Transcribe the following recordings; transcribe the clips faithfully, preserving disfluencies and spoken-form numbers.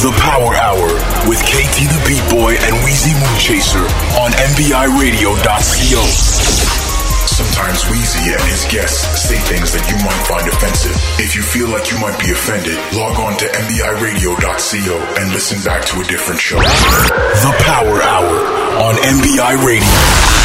The Power Hour with K T the Beat Boy and Weezy Moonchaser on M B I radio dot co. Sometimes Weezy and his guests say things that you might find offensive. If you feel like you might be offended, log on to M B I radio dot co and listen back to a different show. The Power Hour on M B I Radio.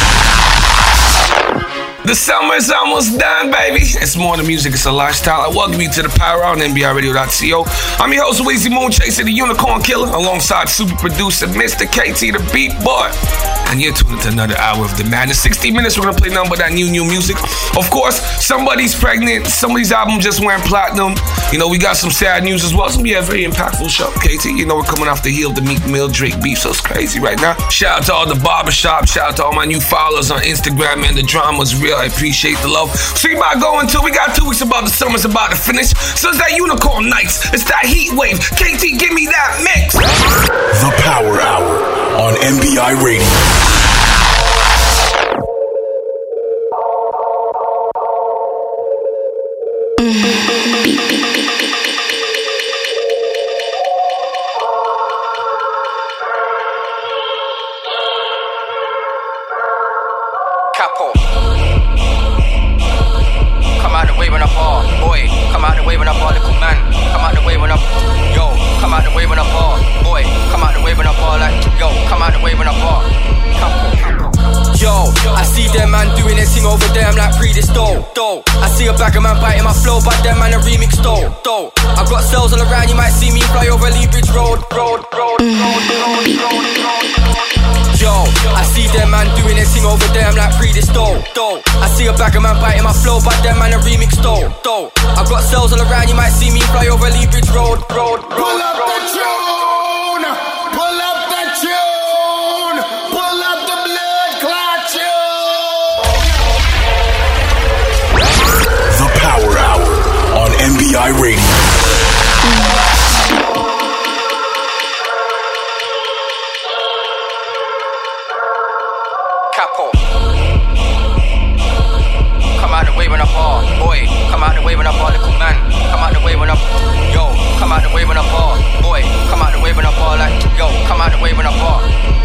The summer is almost done, baby. It's more than music, it's a lifestyle. I welcome you to the Power Hour on M B I radio dot co. I'm your host, Weezy Moonchaser, the Unicorn Killer, alongside super producer Mister K T, the Beat Boy. And you're tuned to another hour of the madness. sixty minutes, we're going to play nothing but that new, new music. Of course, somebody's pregnant. Somebody's album just went platinum. You know, we got some sad news as well. It's going to be a very impactful show, K T. You know, we're coming off the heel of the Meek Mill Drake beef, so it's crazy right now. Shout out to all the barbershop. Shout out to all my new followers on Instagram, man. The drama's real. I appreciate the love. So we about to go until we got two weeks about the summer's about to finish. So it's that Unicorn Nights. It's that heat wave. K T, give me that mix. The Power Hour on M B I Radio. Capo. Come out the way when I fall, boy. Come out the way when I fall, little man. Come out the way when I, yo. Come out the way when I fall, boy. Come out the way when I fall, like, yo. Come out the way when I fall. Capo. Yo, I see them man doing their thing over there, I'm like pre this dough, dough. I see a bag of man biting my flow, but them man a remix dough, dough. I got cells all around, you might see me fly over Lee Bridge Road, road, road, road, road, road, road. Yo, I see them man doing their thing over there, I'm like pre this dough, dough. I see a bag of man biting my flow, but them man a remix dough, dough. I got cells all around, you might see me fly over Lee Bridge Road, road, road. Pull up the tune, pull up the tune, pull up the blood clot tune. The Power Hour on M B I Radio. Capo. Come out the way when I fall, boy. Come out the way when I fall, little man. Come out the way when I, yo. Come out the way when I fall, boy. Come out the way when I fall, like, yo. Come out the way when I fall.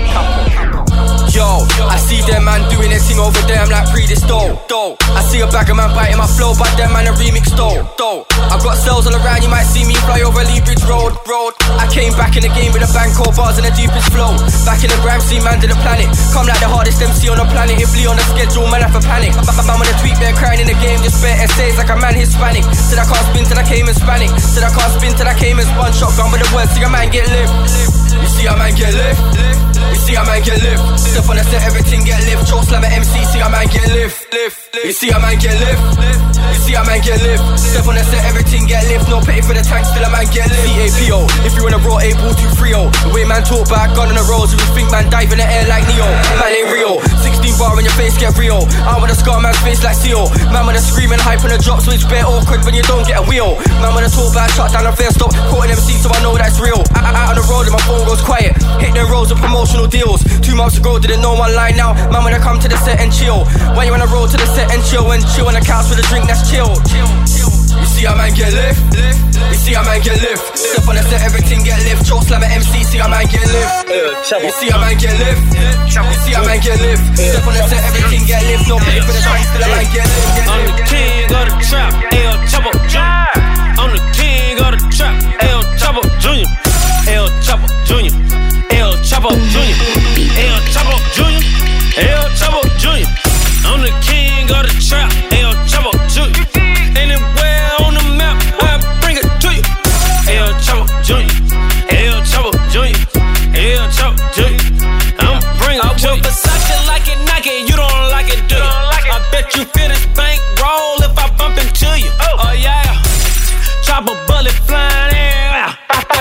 Capo. Yo, I see them man doing their thing over there, I'm like pre this dough, dough. I see a bag of man biting my flow, but them man a remix dough, dough. I got cells all around, you might see me fly over Lee Bridge Road, road. I came back in the game with a bang, cold bars and the deepest flow. Back in the gram, see man to the planet. Come like the hardest M C on the planet. If Lee on the schedule, man have a panic. I'm on a tweet there crying in the game, just spare essays like a man Hispanic. Said I can't spin till I came in Hispanic. Said I can't spin till I came in one shotgun with the words, see a man get lift. You see a man get lift. You see a man get lift. Step on the set, everything get lift. Choke slam at M C, see a man get lift. You see a man get lift. You see a man get lift. Step on the set, everything get lift. No pay for the tank, still a man get lift. C A P O, if you in a raw able to three oh. The way man talk back, gun on the roads, you would think man dive in the air like Neo. Man ain't real, sixteen bar in your face get real. I'm with a scar man's face like Seal. Man with a screaming hype on the drop, so it's bare awkward when you don't get a wheel. Man with a talk back, shut down a fair stop. Quoting M C so I know that's real. I- I- Out on the road and my phone goes quiet. Hit them roads with promotional deals. Two months ago didn't know one line now. Man when I come to the set and chill. When you on the road to the set and chill, and chill on the couch with a drink that's chill. Chill, chill. You see a man get lift, lift. You see a man get lift. Step on the set, everything get lift. Choke slam at M C, see a man get lift. You see a man get lift. You see a man get lift. Step on the set, everything get lift. No pay for the tank, still a man get lift. I'm the king of the trap, El Chapo Junior I'm the king of the trap, El Chapo Junior El Chapo Junior El Chapo Junior El Chapo Junior El Chapo Junior I'm the king of the trap, El Chapo Junior Anywhere on the map, I bring it to you. El Chapo Junior El Chapo Junior El Chapo Junior I'm bring it to you. I wear Versace like it Nike, you don't like it, do you? I bet you feel this bank roll if I bump into you. Oh, oh yeah. Chopper bullet flying air.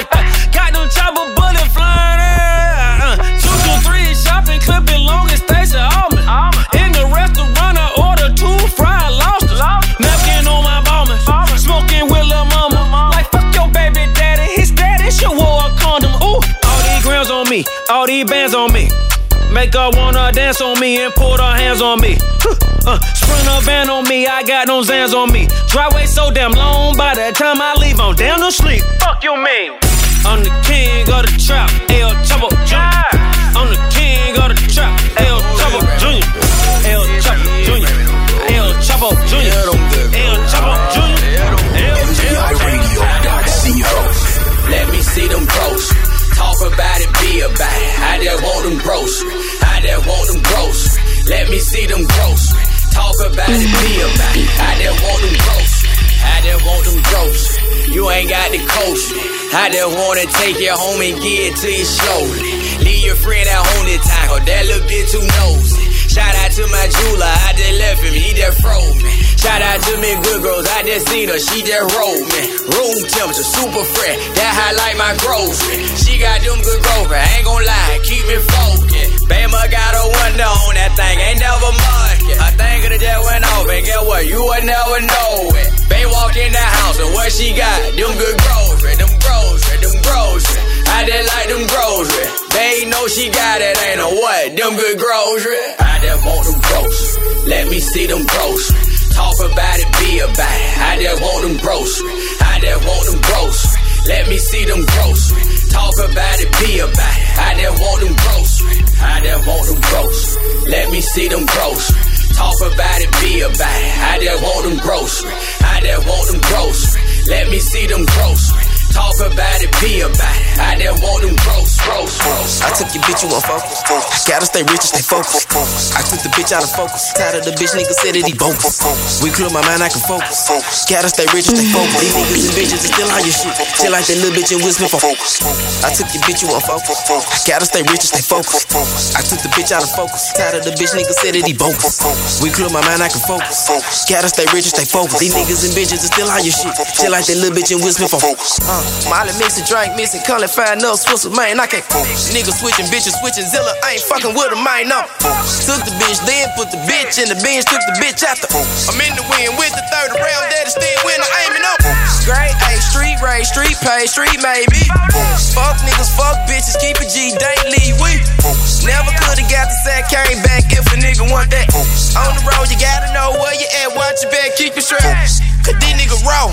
Got them chopper bullet flying air. Uh, two two three shopping clip it long as Stacey Allman. In the restaurant I order two fried lobsters. Napkin on my ballman. Smoking with lil' mama. Like fuck your baby daddy. His daddy should wore a condom. Ooh, all these grams on me. All these bands on me. Make her wanna dance on me and put her hands on me. Uh, Sprinter van on me, I got no Zans on me. Driveway so damn long, by the time I leave, I'm down to sleep. Fuck you mean? I'm the king of the trap, El Chapo Junior I'm the king of the trap, El Chapo Junior El Chapo Junior El Chapo Junior El Chapo Junior M B I radio dot co. Let me see them groceries. Talk about it, be about it. I just want them groceries. I just want them groceries. Let me see them groceries. Talk about it, be about it. I just want them groceries. I just want them groceries. You ain't got the coach. I just wanna take you home and get it to you slowly. Leave your friend at home this time, cause that little bit too nosy. Shout out to my jeweler, I just left him, he just froze me. Shout out to me good girls, I just seen her, she just rolled me. Room temperature, super fresh, that highlight my grocery. She got them good grocery, I ain't gon' lie, keep me focused. Bama got a window on that thing, ain't never market. I think it just went off, and get what, you would never know it. Bay walk in the house, and what she got, them good grocery, them grocery, them grocery. I just like them grocery. They know she got it, ain't no what, them good grocery. I just want them grocery. Let me see them grocery. Talk about it, be about it. I just want them grocery. I just want them grocery. Let me see them grocery. Talk about it, be about it. I just want them grocery. I just want them grocery. Let me see them grocery. Talk about it, be about it. I just want them grocery. I just want them grocery. Let me see them grocery. Talk about it, be about it. I just want them gross, gross, gross. I took your bitch, you on focus. Gotta stay rich and stay focused. I took the bitch out of focus. Tired of the bitch, nigga said that he bogus. We clear my mind, I can focus. Gotta stay rich and stay focused. These niggas and bitches is still on your shit. Chill like that little bitch and whisper for focus. I took your bitch, you on focus. Gotta stay rich and stay focused. I took the bitch out of focus. Tired of the bitch, nigga said that he bogus. We clear my mind, I can focus. Gotta stay rich and stay focused. These niggas and bitches is still on your shit. Chill like that little bitch and whisper for focus. Uh, Molly mixing, drink missing, come and find up, Swisser, man, I can't. Niggas switching, bitches switching, Zilla, I ain't fucking with them, I ain't no. Took the bitch, then put the bitch in the bench, took the bitch after. I'm in the wind with the third round, that is still winner, aiming up. Grade A, street race, street pay, street made me. Fuck niggas, fuck bitches, keep it G, they leave we. Never could've got the sack, came back if a nigga want that. On the road, you gotta know where you at, watch your back, keep it straight. Cause these niggas raw.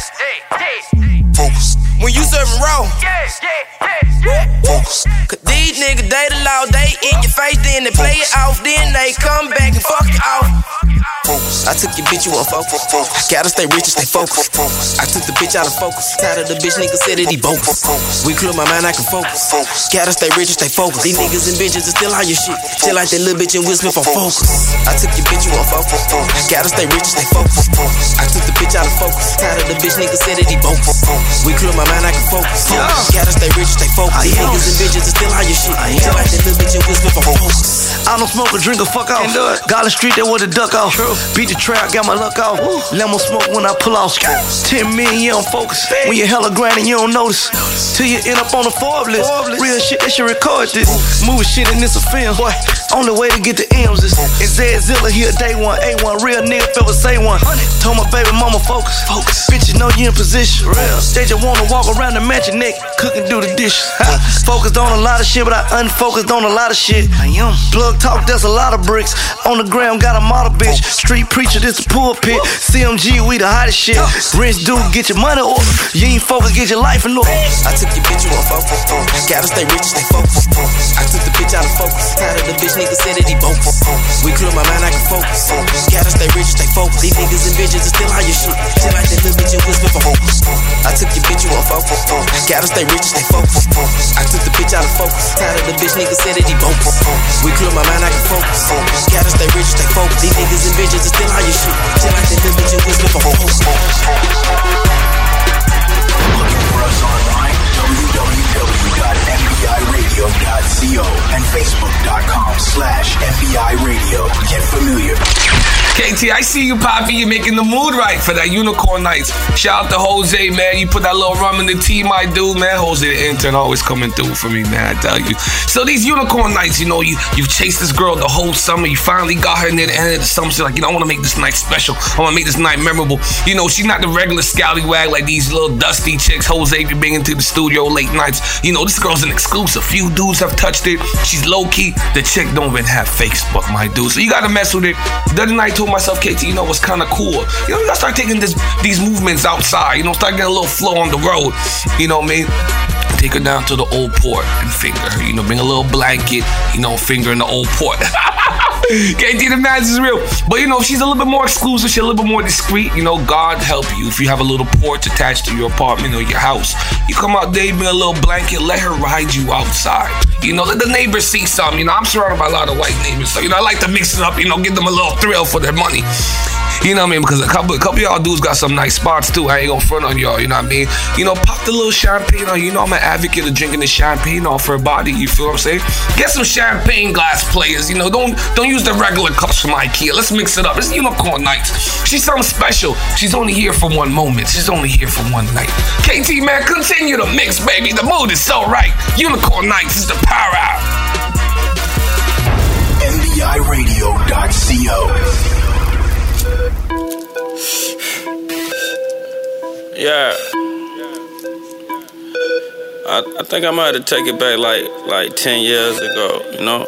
Focus. When you serving raw, focus. Cause these niggas, they the law, they in your face, then they play it off, then they come back and fuck you off. Focus. I took your bitch, you on focus. Gotta stay rich and stay focused. I took the bitch out of focus. Tired of the bitch, nigga said that he bogus. We clear my mind, I can focus. Gotta stay rich and stay focused. These niggas and bitches is still on your shit. Chill like that little bitch and whisper for focus. I took your bitch, you on focus. Gotta stay rich and stay focused. I took the bitch out of focus. Tired of the bitch, nigga said that he bogus. We clear my mind, I can focus. Gotta stay rich and stay focused. These niggas and bitches is still on your shit. Chill like that little bitch and whisper for focus. I don't smoke or drink or fuck off. Garland Street, they want to duck off. Beat the trap, got my luck off. Lemon smoke when I pull off. Ten million, you don't focus. When you hella grind and you don't notice. Till you end up on the Forbes list. Real shit, they should record this. Moving shit and this a film. Boy, only way to get the M's is is Zed Zilla here day one. A one, real nigga fell say one. Told my baby mama focus. Focus. Bitches know you in position. Real. They just wanna walk around the mansion naked, cook and do the dishes. Focused on a lot of shit, but I unfocused on a lot of shit. I am. Plug talk, there's a lot of bricks. On the ground, got a model bitch. Street preacher, this the pulpit. C M G, we the hottest shit. Rinse dude, get your money order. You ain't focused, get your life in order. I took your bitch, you on focus. Gotta stay rich and stay focused. I took the bitch out of focus. Tired of the bitch, nigga said that he bogus. We clear my mind, I can focus. Gotta stay rich and stay focused. These niggas and bitches is still on your shit. Chill like that little bitch and whisper for focus. I took your bitch, you on focus. Gotta stay rich and stay focused. I took the bitch out of focus. Tired of the bitch, nigga said that he bogus. We clear my mind, I can focus. Gotta stay rich and stay focused. These niggas and bitches is still on your shit. Chill like that little bitch and whisper for focus. Looking for us online, w w w dot m b i radio dot co and facebook dot com slash m b i radio. Get familiar. K T, I see you, Poppy. You're making the mood right for that Unicorn Nights. Shout out to Jose, man. You put that little rum in the tea, my dude, man. Jose, the intern, always coming through for me, man. I tell you. So these Unicorn Nights, you know, you, you've chased this girl the whole summer. You finally got her near the end of the summer. She's like, you know, I want to make this night special. I want to make this night memorable. You know, she's not the regular scallywag like these little dusty chicks Jose be bringing to the studio late nights. You know, this girl's an exclusive. Few dudes have touched it. She's low-key. The chick don't even have Facebook, my dude. So you got to mess with it. The other night, I told myself, K T, you know what's kind of cool? You know, you gotta start taking this, these movements outside. You know, start getting a little flow on the road. You know what I mean? take her down to the old port and finger her. You know, bring a little blanket, you know, finger in the old port. K T, the match is real. But, you know, if she's a little bit more exclusive, she's a little bit more discreet, you know, God help you. If you have a little porch attached to your apartment or your house, you come out there, you bring a little blanket, let her ride you outside. You know, let the neighbors see something. You know, I'm surrounded by a lot of white neighbors, so, you know, I like to mix it up, you know, give them a little thrill for their money. You know what I mean? Because a couple, a couple of y'all dudes got some nice spots too. I ain't gonna front on y'all, you know what I mean? You know, pop the little champagne on. You know, I'm an advocate of drinking the champagne off her body. You feel what I'm saying? Get some champagne glass players. You know, don't don't use the regular cups from IKEA. Let's mix it up. It's Unicorn Nights. She's something special. She's only here for one moment. She's only here for one night. K T, man, continue to mix, baby. The mood is so right. Unicorn Nights is the power out. M B I radio dot co. Yeah, I, I think I might have to take it back like like ten years ago, you know?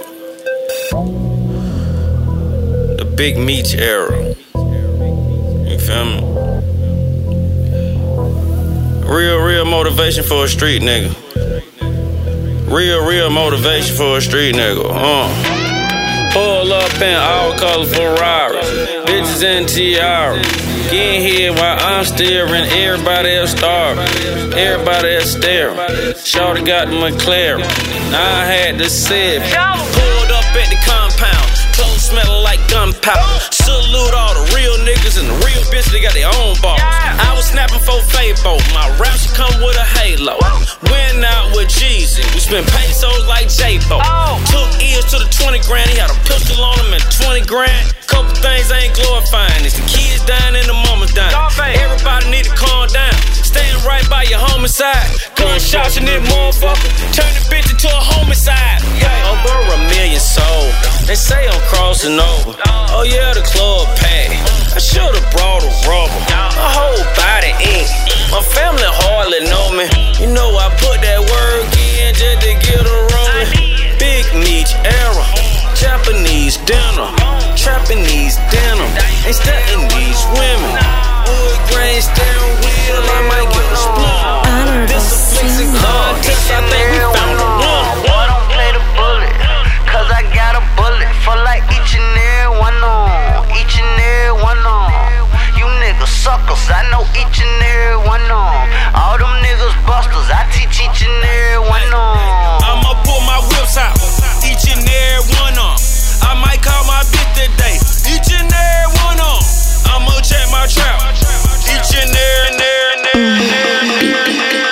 The Big Meech era. You feel me? Real, real motivation for a street nigga. Real, real motivation for a street nigga. Uh. Pull up in all color Ferraris, bitches in tiaras. Getting here while I'm steering, everybody else starving, everybody else staring. Shorty got the McLaren, I had to sip. Pulled up at the compound, clothes smelling like gunpowder. Salute all the real niggas and the real bitches, they got their own balls. I was snapping for Fabo, my rap should come with a halo. Went out with Jeezy, we spent pesos like J-Bo. Took ears to the twenty grand, he had a pistol on him and twenty grand. Couple things I ain't glorifying, it's the kids dying and the mamas dying. Everybody need to calm down, staying right by your homicide. Gunshots in this motherfucker, turn the bitch into a homicide. Over a million sold, they say I'm crossing over. Oh yeah, the club packed, I should've brought a rubber. My whole body ink, my family hardly know me. You know I put that work in just to get a rolling. Big Meech era, Japanese dinner, trapping these denim, ain't stunting these women. Wood grain steering wheel, I might get a split. This a flexing contest, I think we found a one. Boy, don't play the bullet, cause I got a bullet for like each and every one on, each and every one on. You niggas suckers, I know each and every one on. All them niggas busters, I teach each and every one on. I'ma pull my whips out, each and every one on. I might call my bitch today, each and every one on. I'ma check my trap, each and every, every, every, every.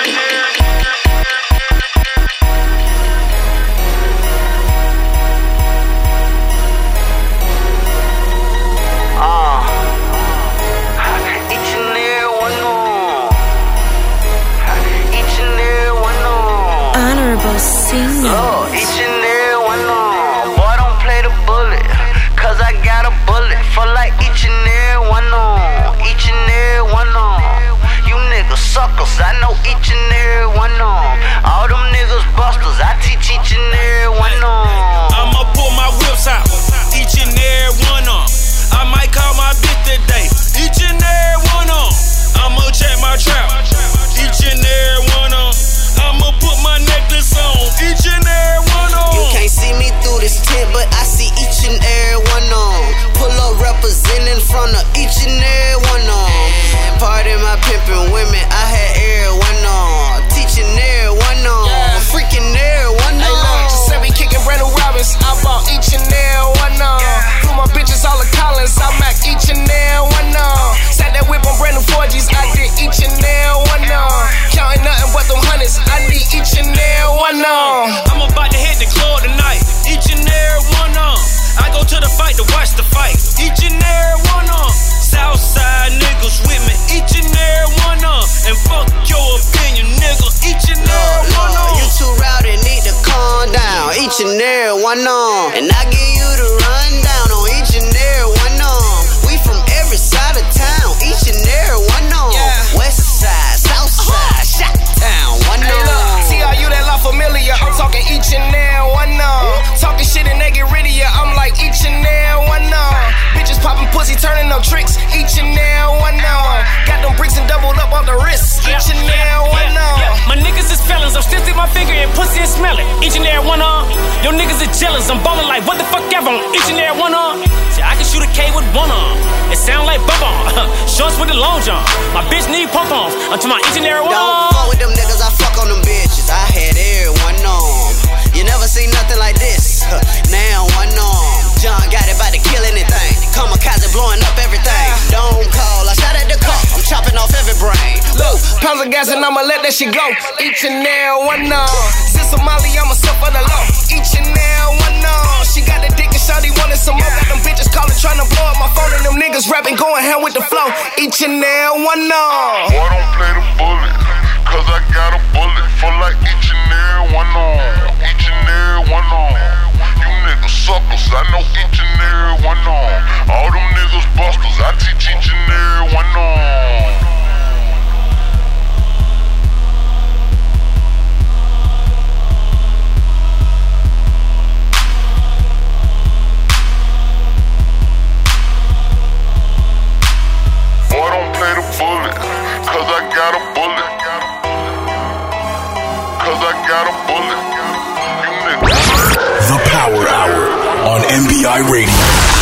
Oh, each and every one on. Boy, don't play the bullet, cause I got a bullet for like each and every one on, each and every one on. You niggas suckers, I know each and every one on. All them niggas busters, I teach each and every one on. I'ma pull my whips out, each and every one on. I might call my bitch today, each and every one on. I'ma check my trap, each and every one on. I'ma put my necklace on, each and every one on. You can't see me through this tent, but I see each and every one on. Pull up representing in front of each and every one on. Pardon my pimpin' women, I had every one on. Teaching every one on, yeah. Freaking every one on. Hey look, Giuseppe kicking Brandon Robbins, I bought each and every one on. Yeah. Put my bitches all the Collins, I Mac each and every one on. Sat that whip on Brandon four G's, I did each and every one on. Counting nothing but them hundreds, I need each and every one on. I'm about to hit the club tonight, each and every one on. I go to the fight to watch the fight, each and every one on. Southside niggas with me, each and every one on. And fuck your opinion, nigga, each and every one on. You too rowdy, need to calm down, each and every one on. And I give you the rundown on each and every one on. We from every side of town, each and every one on. Yeah. West side, south side, uh-huh. Shot town, one hey, on. Look, see how you that lot familiar? I'm talking each and every one on. Talking shit and they get rid of you, I'm like each and every one on. Bitches popping pussy, turning up tricks, each and every one on. Got them bricks and doubled up on the wrists, each and every one on. My niggas is felons, I'm still pussy and smell it. Each and every one on. Yo niggas are jealous. I'm ballin' like what the fuck ever on each and every one on. See, I can shoot a K with one arm. It sound like bub-on. Shorts with the long john. My bitch need pump-ons. Until my each and every one on. Don't fuck with them niggas, I fuck on them bitches. I had everyone on. You never seen nothing like this. Now one on. John got it by to kill anything. Kamikaze blowing up everything. Don't call, I shot at the car. I'm chopping off every brain. Look, pounds of gas and I'ma let that shit go. Each and every one on. Since Somali, I'ma suffer the law. Each and every one on. She got the dick and shawty wanted some more. Got them bitches calling, trying to blow up my phone. And them niggas rapping, going hand with the flow. Each and every one on. Boy, don't play the bullet, cause I got a bullet for like each and every one on. Each and every one on. You niggas suckers, I know each and every one on. All them niggas busters, I teach each and every one on. Boy, don't play the bullet, cause I got a bullet. Cause I got a bullet. You niggas. The Power Hour on M B I Radio.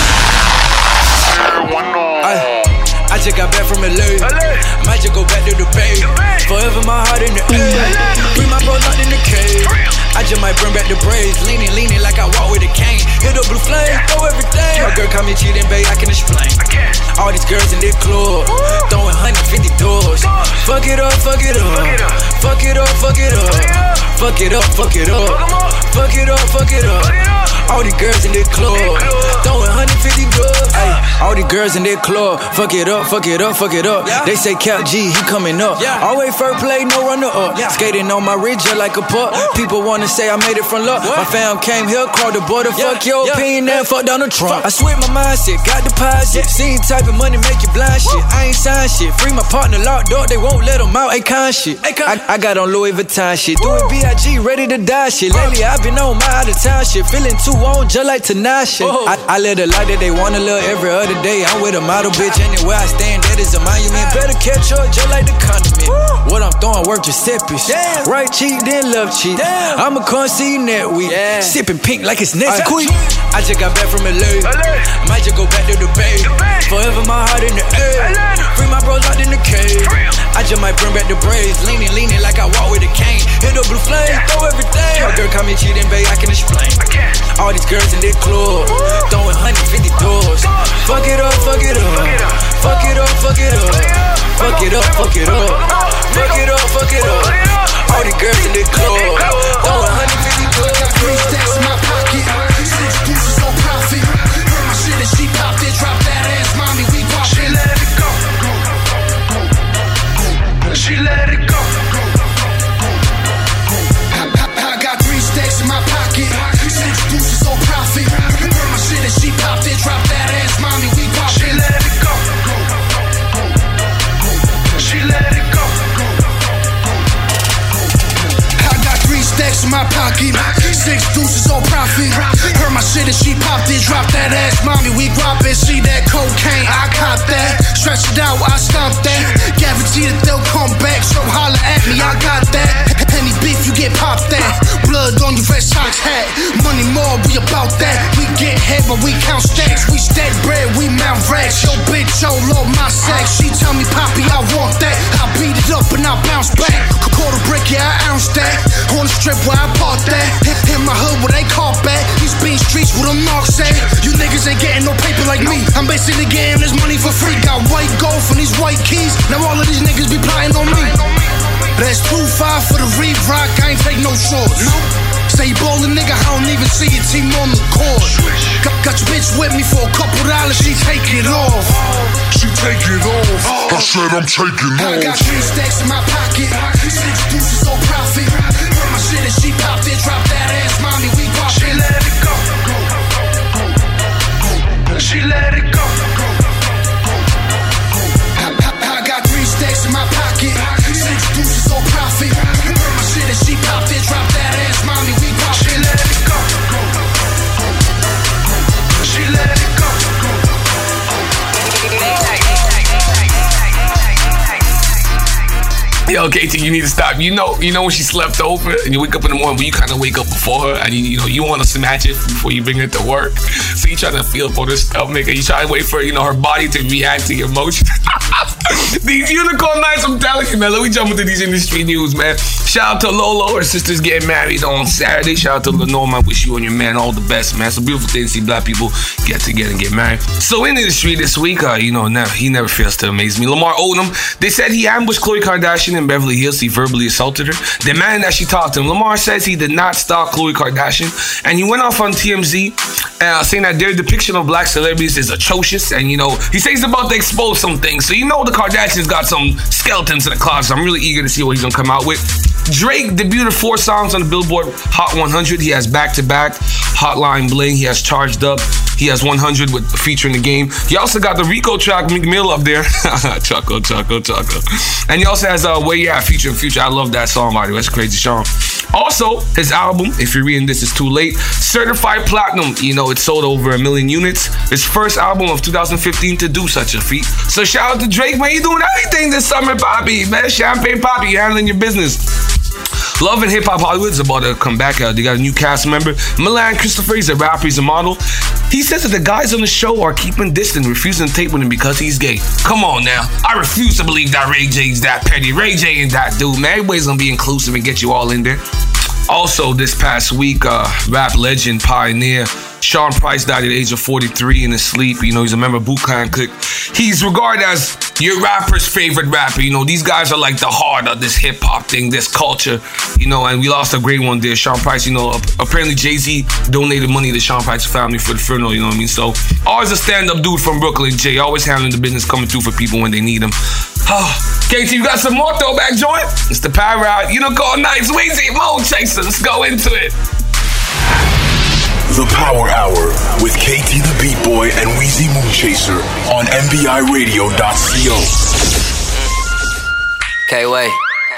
I, I just got back from L A. I might just go back to the Bay. Forever my heart in the air. Bring my bros out in the cave. I just might bring back the braids. Leaning, leaning like I walk with a cane. Hit up blue flame, throw everything. My girl call me cheating, babe, I can explain. All these girls in their club, throwing one hundred fifty doors. Fuck it up, fuck it up. Fuck it up, fuck it up. Fuck it up, fuck it up. Fuck it up, fuck it up. All these girls in their club, throwing one hundred fifty doors. Ay, all these girls in their club, fuck it up, fuck it up, fuck it up. They say Cap G, he coming up. Always first play, no runner up. Skating on my ridge just like a pup. People wanna say I made it from luck. My fam came here, crossed the border. Fuck your opinion and fuck Donald Trump. I switch my mindset, got deposit. Seen type of money make you blind shit. I ain't sign shit. Free my partner locked up, they won't let him out. Akon shit. I, I got on Louis Vuitton shit. Doing B I G, ready to die shit. Lately I been on my out of town shit. Feeling too on just like Tinashe. I, I live the life that they wanna live every other day. I'm with a model bitch anywhere I stand. That is a monument. Better catch up just like the condiment. What I'm throwing work Giuseppe's. Right cheek, then left cheek. I'ma come see you next week. Yeah. Sipping pink like it's next week. I just got back from L A. I might just go back to the Bay. Forever my heart in the air. Bring my bros out in the cave. I just might bring back the braids. Leaning, leaning like I walk with a cane. Hit up blue flame, throw everything. My girl call me cheating, babe, I can explain. All these girls in their club, throwing one hundred fifty doors. Fuck it up, fuck it up. Fuck it up, fuck it up. Fuck it up, fuck it up. Fuck it up, fuck it up. All these girls in their club, throwing one hundred fifty doors. Three stacks in my pocket, six deuces on profit. Heard my shit and she popped it, drop that ass, mommy, we pop it. She let it go. She let it go. I, I, I got three stacks in my pocket, six deuces on profit. Heard my shit and she popped it, drop that ass, mommy, we pop it. She let it go. She let it go. I got three stacks in my pocket, six deuces on profit. Heard my shit and she popped it, drop that ass, mommy, we drop it. See that cocaine, I cop that. Stretch it out, I stomp that. Guarantee that they'll come back, so holla at me, I got that. Any beef, you get popped that. Blood on your Red Sox hat. Money more, we about that. We get head, but we count stacks. We stack bread, we mount racks. Yo, bitch, yo, load my sack. She tell me, Poppy, I want that. I beat it up and I bounce back. Quarter brick, yeah, I ounce that. On the strip where I park that. In my hood where they call back. These bean streets where the marks at. You niggas ain't getting no paper like me. I'm basically getting this money for free. Got white gold from these white keys. Now all of these niggas be plotting on me. That's two five for the re-rock, I ain't take no shorts. Say ballin' nigga, I don't even see your team on the court. Got, got your bitch with me for a couple dollars, she take it off. She take it off. I said I'm taking off. I got three stacks in my pocket, six deuces on profit. Heard my shit and she popped it, drop that ass, mommy, we pop it. She let it go. She let it go. I, I, I got three stacks in my pocket, six deuces on profit. Heard my shit and she popped it, drop that ass, mommy, we pop it. She let it go. She let it go. Yo, Yo, Katie, you need to stop. You know, you know when she slept over and you wake up in the morning, but you kind of wake up before her, and you, you know you want to smash it before you bring it to work. So you trying to feel for her stomach, and you try to wait for you know her body to react to your emotions. These unicorn nights, I'm telling you, man. Let me jump into these industry news, man. Shout out to Lolo, her sister's getting married on Saturday. Shout out to Lenore, I wish you and your man all the best, man. It's a beautiful thing to see black people get together and get married. So in the industry this week, uh, you know, never, he never fails to amaze me. Lamar Odom, they said he ambushed Khloe Kardashian in Beverly Hills. He verbally assaulted her, demanding that she talk to him. Lamar says he did not stalk Khloe Kardashian, and he went off on T M Z uh, saying that their depiction of black celebrities is atrocious, and you know, he says he's about to expose some things. So you know the Kardashians got some skeletons in the closet. I'm really eager to see what he's gonna come out with. Drake debuted four songs on the Billboard Hot one hundred. He has back-to-back Hotline Bling. He has Charged Up. He has one hundred with featuring the game. He also got the Rico track Meek Mill up there. chuckle, chuckle, chuckle. And he also has uh, Where You At featuring Future. I love that song, by the way. That's a crazy song. Also, his album, if you're reading this, it's too late. Certified Platinum. You know, it sold over a million units. His first album of two thousand fifteen to do such a feat. So shout out to Drake, man. You doing everything this summer, Poppy, man. Champagne Poppy, you handling your business. Love and Hip Hop Hollywood is about to come back out. They got a new cast member. Milan Christopher, he's a rapper, he's a model. He says that the guys on the show are keeping distant, refusing to tape with him because he's gay. Come on now. I refuse to believe that Ray J's that petty. Ray J ain't that dude, man. Everybody's gonna be inclusive and get you all in there. Also, this past week, uh, rap legend, pioneer, Sean Price died at the age of forty-three in his sleep. You know, he's a member of Boot Clan Clique. He's regarded as your rapper's favorite rapper. You know, these guys are like the heart of this hip-hop thing, this culture. You know, and we lost a great one there. Sean Price, you know, apparently Jay-Z donated money to Sean Price's family for the funeral, you know what I mean? So, always a stand-up dude from Brooklyn, Jay. Always handling the business, coming through for people when they need him. K T, you got some more throwback joint? It's the Power Hour. Unicorn Nights, Weezy, Moon Chaser. Let's go into it. The Power Hour with K T the Beat Boy and Weezy Moon Chaser on M B I radio dot co. K-Way.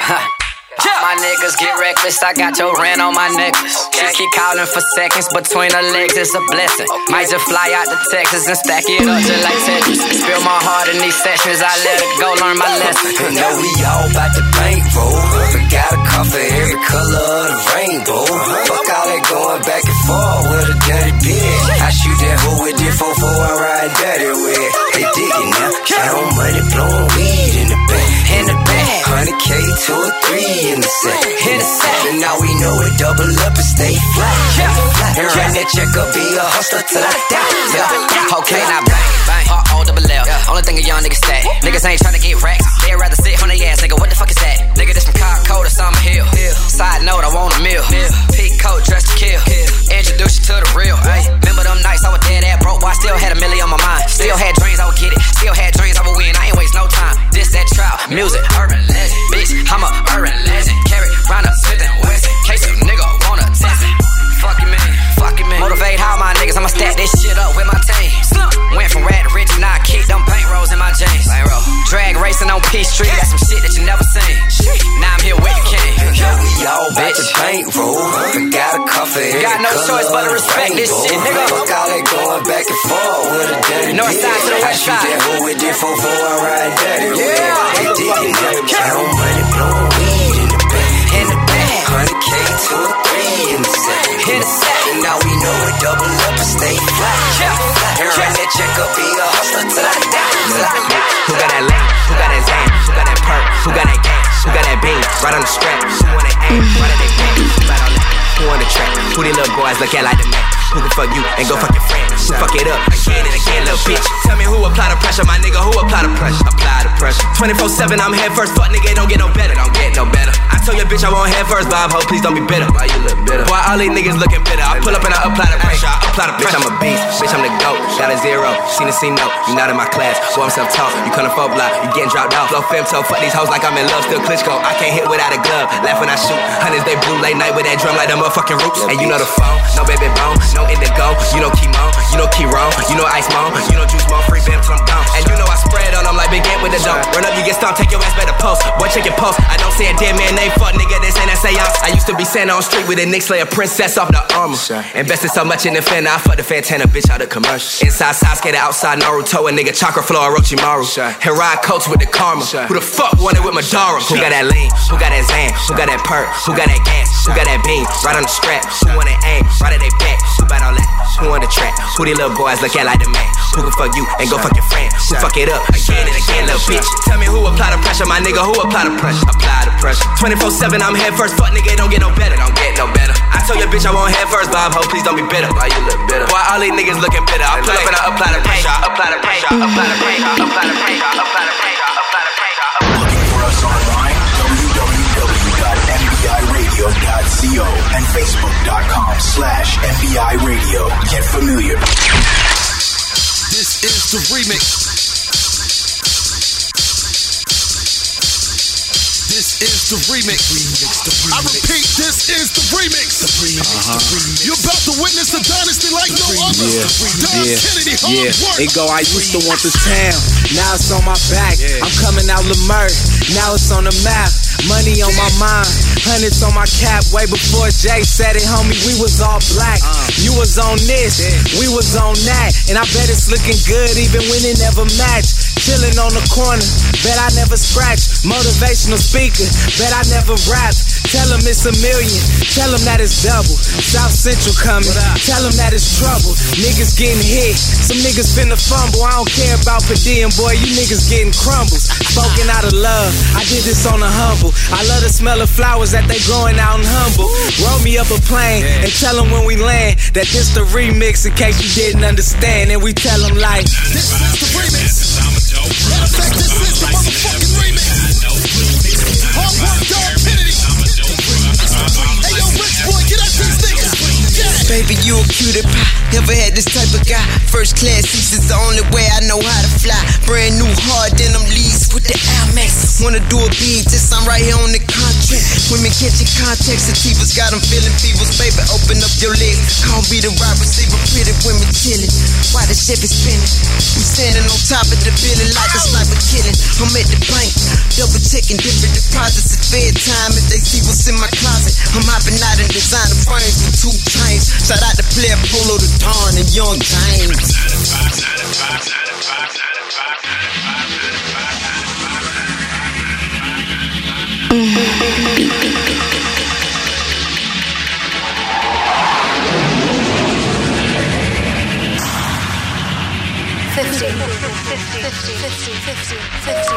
My niggas get reckless, I got your rent on my necklace. She keep calling for seconds, between her legs is a blessing. Might just fly out to Texas and stack it up just like Tetris. Spill my heart in these sessions, I let it go learn my lesson. You know we all about the bankroll. We got a car for every color of the rainbow. Fuck all that going back and forth with a dirty bitch. I shoot that hoe with this four four I ride dirty with. They digging now, count money, blowing weed in the back. In the back, one hundred K to a three in the set. In the set, and now we know it, double up and stay flat. Yeah, flat. And run that check up, be a hustler till I die. Yeah. Okay, now bang, bang, R O double L. Yeah. Only thing a young nigga stack. Niggas ain't tryna get racks. They'd rather sit on their ass, nigga. What the fuck is that? Nigga, this from Car Code or Summer Hill. Side note, I want a meal. Peak coat, dressed to kill. Introduce you to the real. Ay. Remember them nights I was dead at broke, boy. I still had a million on my mind. Still had dreams, I would get it. Still had dreams, I would win. I ain't waste no time. This, that, trap, music, urban legend. Bitch, I'm a urban legend. Carry round up Smith and Wesson. Case a nigga wanna test it. Fuck you, man. Fuck you, man. Motivate all my niggas. I'ma stack this shit up with my team. Went from rat to rich, now I kick them bank rolls in my jeans. Drag racing on P Street. That's some shit that you never seen. Now I'm here where you came. Yeah, we all about the bankroll. We got a car for every got no choice but to respect this shit, nigga. Fuck all that going back and forth with a dirty North side to the west side. I shoot that hoe with this four four I ride dirty with. They digging up, count money, blowing weed in the back. In the back, one hundred K to a three in the set. In the set, and now we know it, double up and stay flat. And run that check up, be a hustler till I die. Who got that lane? Who got that Zan? Who got that perk? Who got that gang? Who got that beam? Right on the strap. Who want that aim? Right on that game? Who got all that? Who on the track? Who these little boys look at like the man? Who can fuck you and go fuck your friend? Who fuck it up again and again, little bitch? Tell me who apply the pressure, my nigga. Who apply the pressure? Apply the pressure. twenty-four seven, I'm head first. Fuck nigga, it don't get no better. Don't get no better. I told your bitch I won't head first, Bob. Ho, please don't be bitter. Why you look bitter? Boy, all these niggas looking bitter. I pull up and I apply the pressure. I apply the pressure. Bitch, I'm a beast. Bitch, I'm the GOAT. Got a zero. Seen a C note. You not in my class. Boy, I'm self-taught. You couldn't fuck block. You getting dropped off. Flow femto. Fuck these hoes like I'm in love. Still Klitschko. I can't hit without a glove. Laugh when I shoot. Hundreds they blue late night with that drum like the motherfucking roots. And you know the phone. No baby bone. No know Indigo, you know Chemo, you know Keyron, you know Ice Mo, you know Juice Mo, free bam till I'm gone. And you know I spread on them like Big Ant with the dope. Run up, you get stomped, take your ass better post. Boy, check your post. I don't say a dead man name, fuck nigga, this ain't a seance. I used to be Santa on street with a Nick Slayer princess off the armor. Invested so much in the fan, I fucked the Fantana bitch out of commercials. Inside Sasuke, the outside Naruto, a nigga chakra flow Orochimaru. And ride coats with the karma. Who the fuck wanted with Madara? Who got that lean? Who got that Zan? Who got that perk? Who got that gas? Who got that beam? Right on the strap. Who wanna aim? Right at they back. Who bout all that? Who on the track? Who these little boys look at like the man? Who can fuck you and go fuck your friend? Who fuck it up again and again, little bitch? Tell me who apply the pressure, my nigga. Who apply the pressure? Apply the pressure. twenty-four seven, I'm head first. Fuck nigga, don't get no better. Don't get no better. I told your bitch I won't head first, Bob. Ho, please don't be bitter. Why you look bitter? Boy, all these niggas looking bitter. I pull up and I apply the pressure. Apply the pressure. Apply the pressure. Apply the pressure. Apply the pressure. Apply the pressure. Looking for us online? w w w dot m b i radio dot co and facebook dot com slash m b i radio. Get familiar. This is the remix. This is the remix. remix, the remix. I repeat, this is the remix. The remix. Uh-huh. The remix. You're about to witness a dynasty like no other. Yeah. Don yeah. Kennedy, hard yeah. work. It go, I used to want this town. Now it's on my back. Yeah. I'm coming out Lamert. Now it's on the map. Money on my mind. Hundreds on my cap. Way before Jay said it, homie, we was all black. Uh. You was on this. Yeah. We was on that. And I bet it's looking good even when it never matched. Chillin' on the corner. Bet I never scratched. Motivational speaker. Bet I never rapped. Tell them it's a million. Tell them that it's double. South Central coming. Tell them that it's trouble. Niggas getting hit. Some niggas finna fumble. I don't care about per diem, boy. You niggas getting crumbles. Spoken out of love. I did this on the humble. I love the smell of flowers that they growing out in humble. Roll me up a plane and tell them when we land that this the remix in case you didn't understand. And we tell them like, this is the remix. Matter of fact, this is the motherfucking remix. Hard work, Don Kennedy. Hey, yo, Rich Boy, get at these niggas. Yeah. Baby, you a cutie pie. Never had this type of guy. First class seats is the only way I know how to fly. Brand new hard denim leads with the Air Max. Wanna do a beat, just I'm right here on the contract. Women catching contact, sativas got them feeling fevers. Baby, open up your legs. Can't be the right receiver. Pretty women chilling. Why the shit be spinning? I'm standing on top of the building like a sniper killing. I'm at the bank, double checking different deposits. It's bedtime if they see what's in my closet. I'm hopping out in designer frames with two chains. Shout out to Player Polo, the Dawn, and Young James. fifty, fifty, fifty, fifty, fifty, fifty.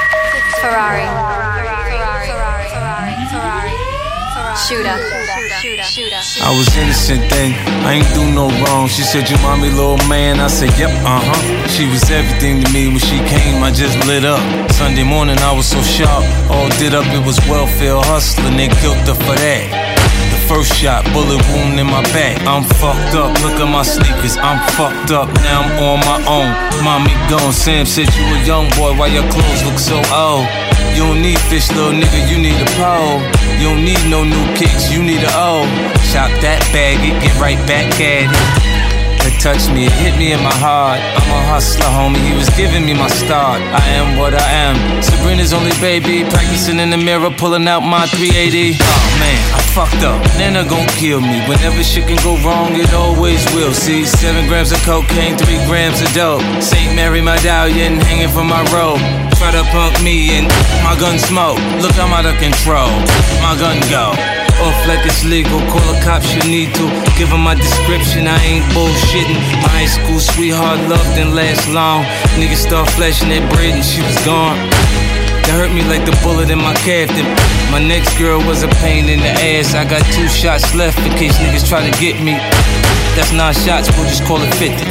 Ferrari, Ferrari, Ferrari, Ferrari, Ferrari. Shooter, shooter, shooter. I was innocent then, I ain't do no wrong. She said, you mommy, little man. I said, yep, uh-huh. She was everything to me. When she came, I just lit up. Sunday morning, I was so sharp. All did up, it was welfare hustling. They killed her for that. First shot, bullet wound in my back. I'm fucked up, look at my sneakers. I'm fucked up, now I'm on my own. Mommy gone, Sam said you a young boy. Why your clothes look so old? You don't need fish, little nigga, you need a pole. You don't need no new kicks, you need a O. Chop that bag, it get right back at it. It touched me, it hit me in my heart. I'm a hustler, homie, he was giving me my start. I am what I am, Sabrina's only baby. Practicing in the mirror, pulling out my three eighty. Oh man, I fucked up, Nana gon' kill me. Whenever shit can go wrong, it always will. See, seven grams of cocaine, three grams of dope. Saint Mary medallion hanging from my robe. Try to punk me and my gun smoke. Look, I'm out of control, my gun go off like it's legal, call the cops you need to. Give them my description, I ain't bullshitting. My high school sweetheart love didn't last long. Niggas start flashing that bread and she was gone. That hurt me like the bullet in my calf. My next girl was a pain in the ass. I got two shots left in case niggas try to get me. That's nine shots, we'll just call it fifty.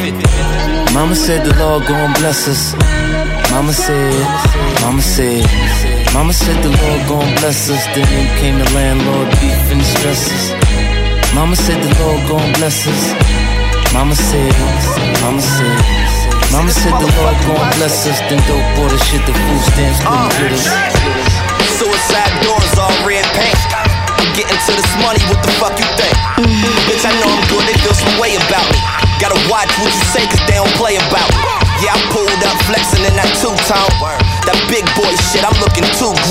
Mama said the Lord gon' bless us. Mama said, Mama said, Mama said the Lord gon' bless us. Then in came the landlord, beef and stresses. Mama said the Lord gon' bless us. Mama said, Mama said, Mama said the Lord gon' bless us. Then dope bought the shit the food stamps couldn't get us. Suicide doors all red paint. I'm getting to this money, what the fuck you think? Bitch, I know I'm good, they feel some way about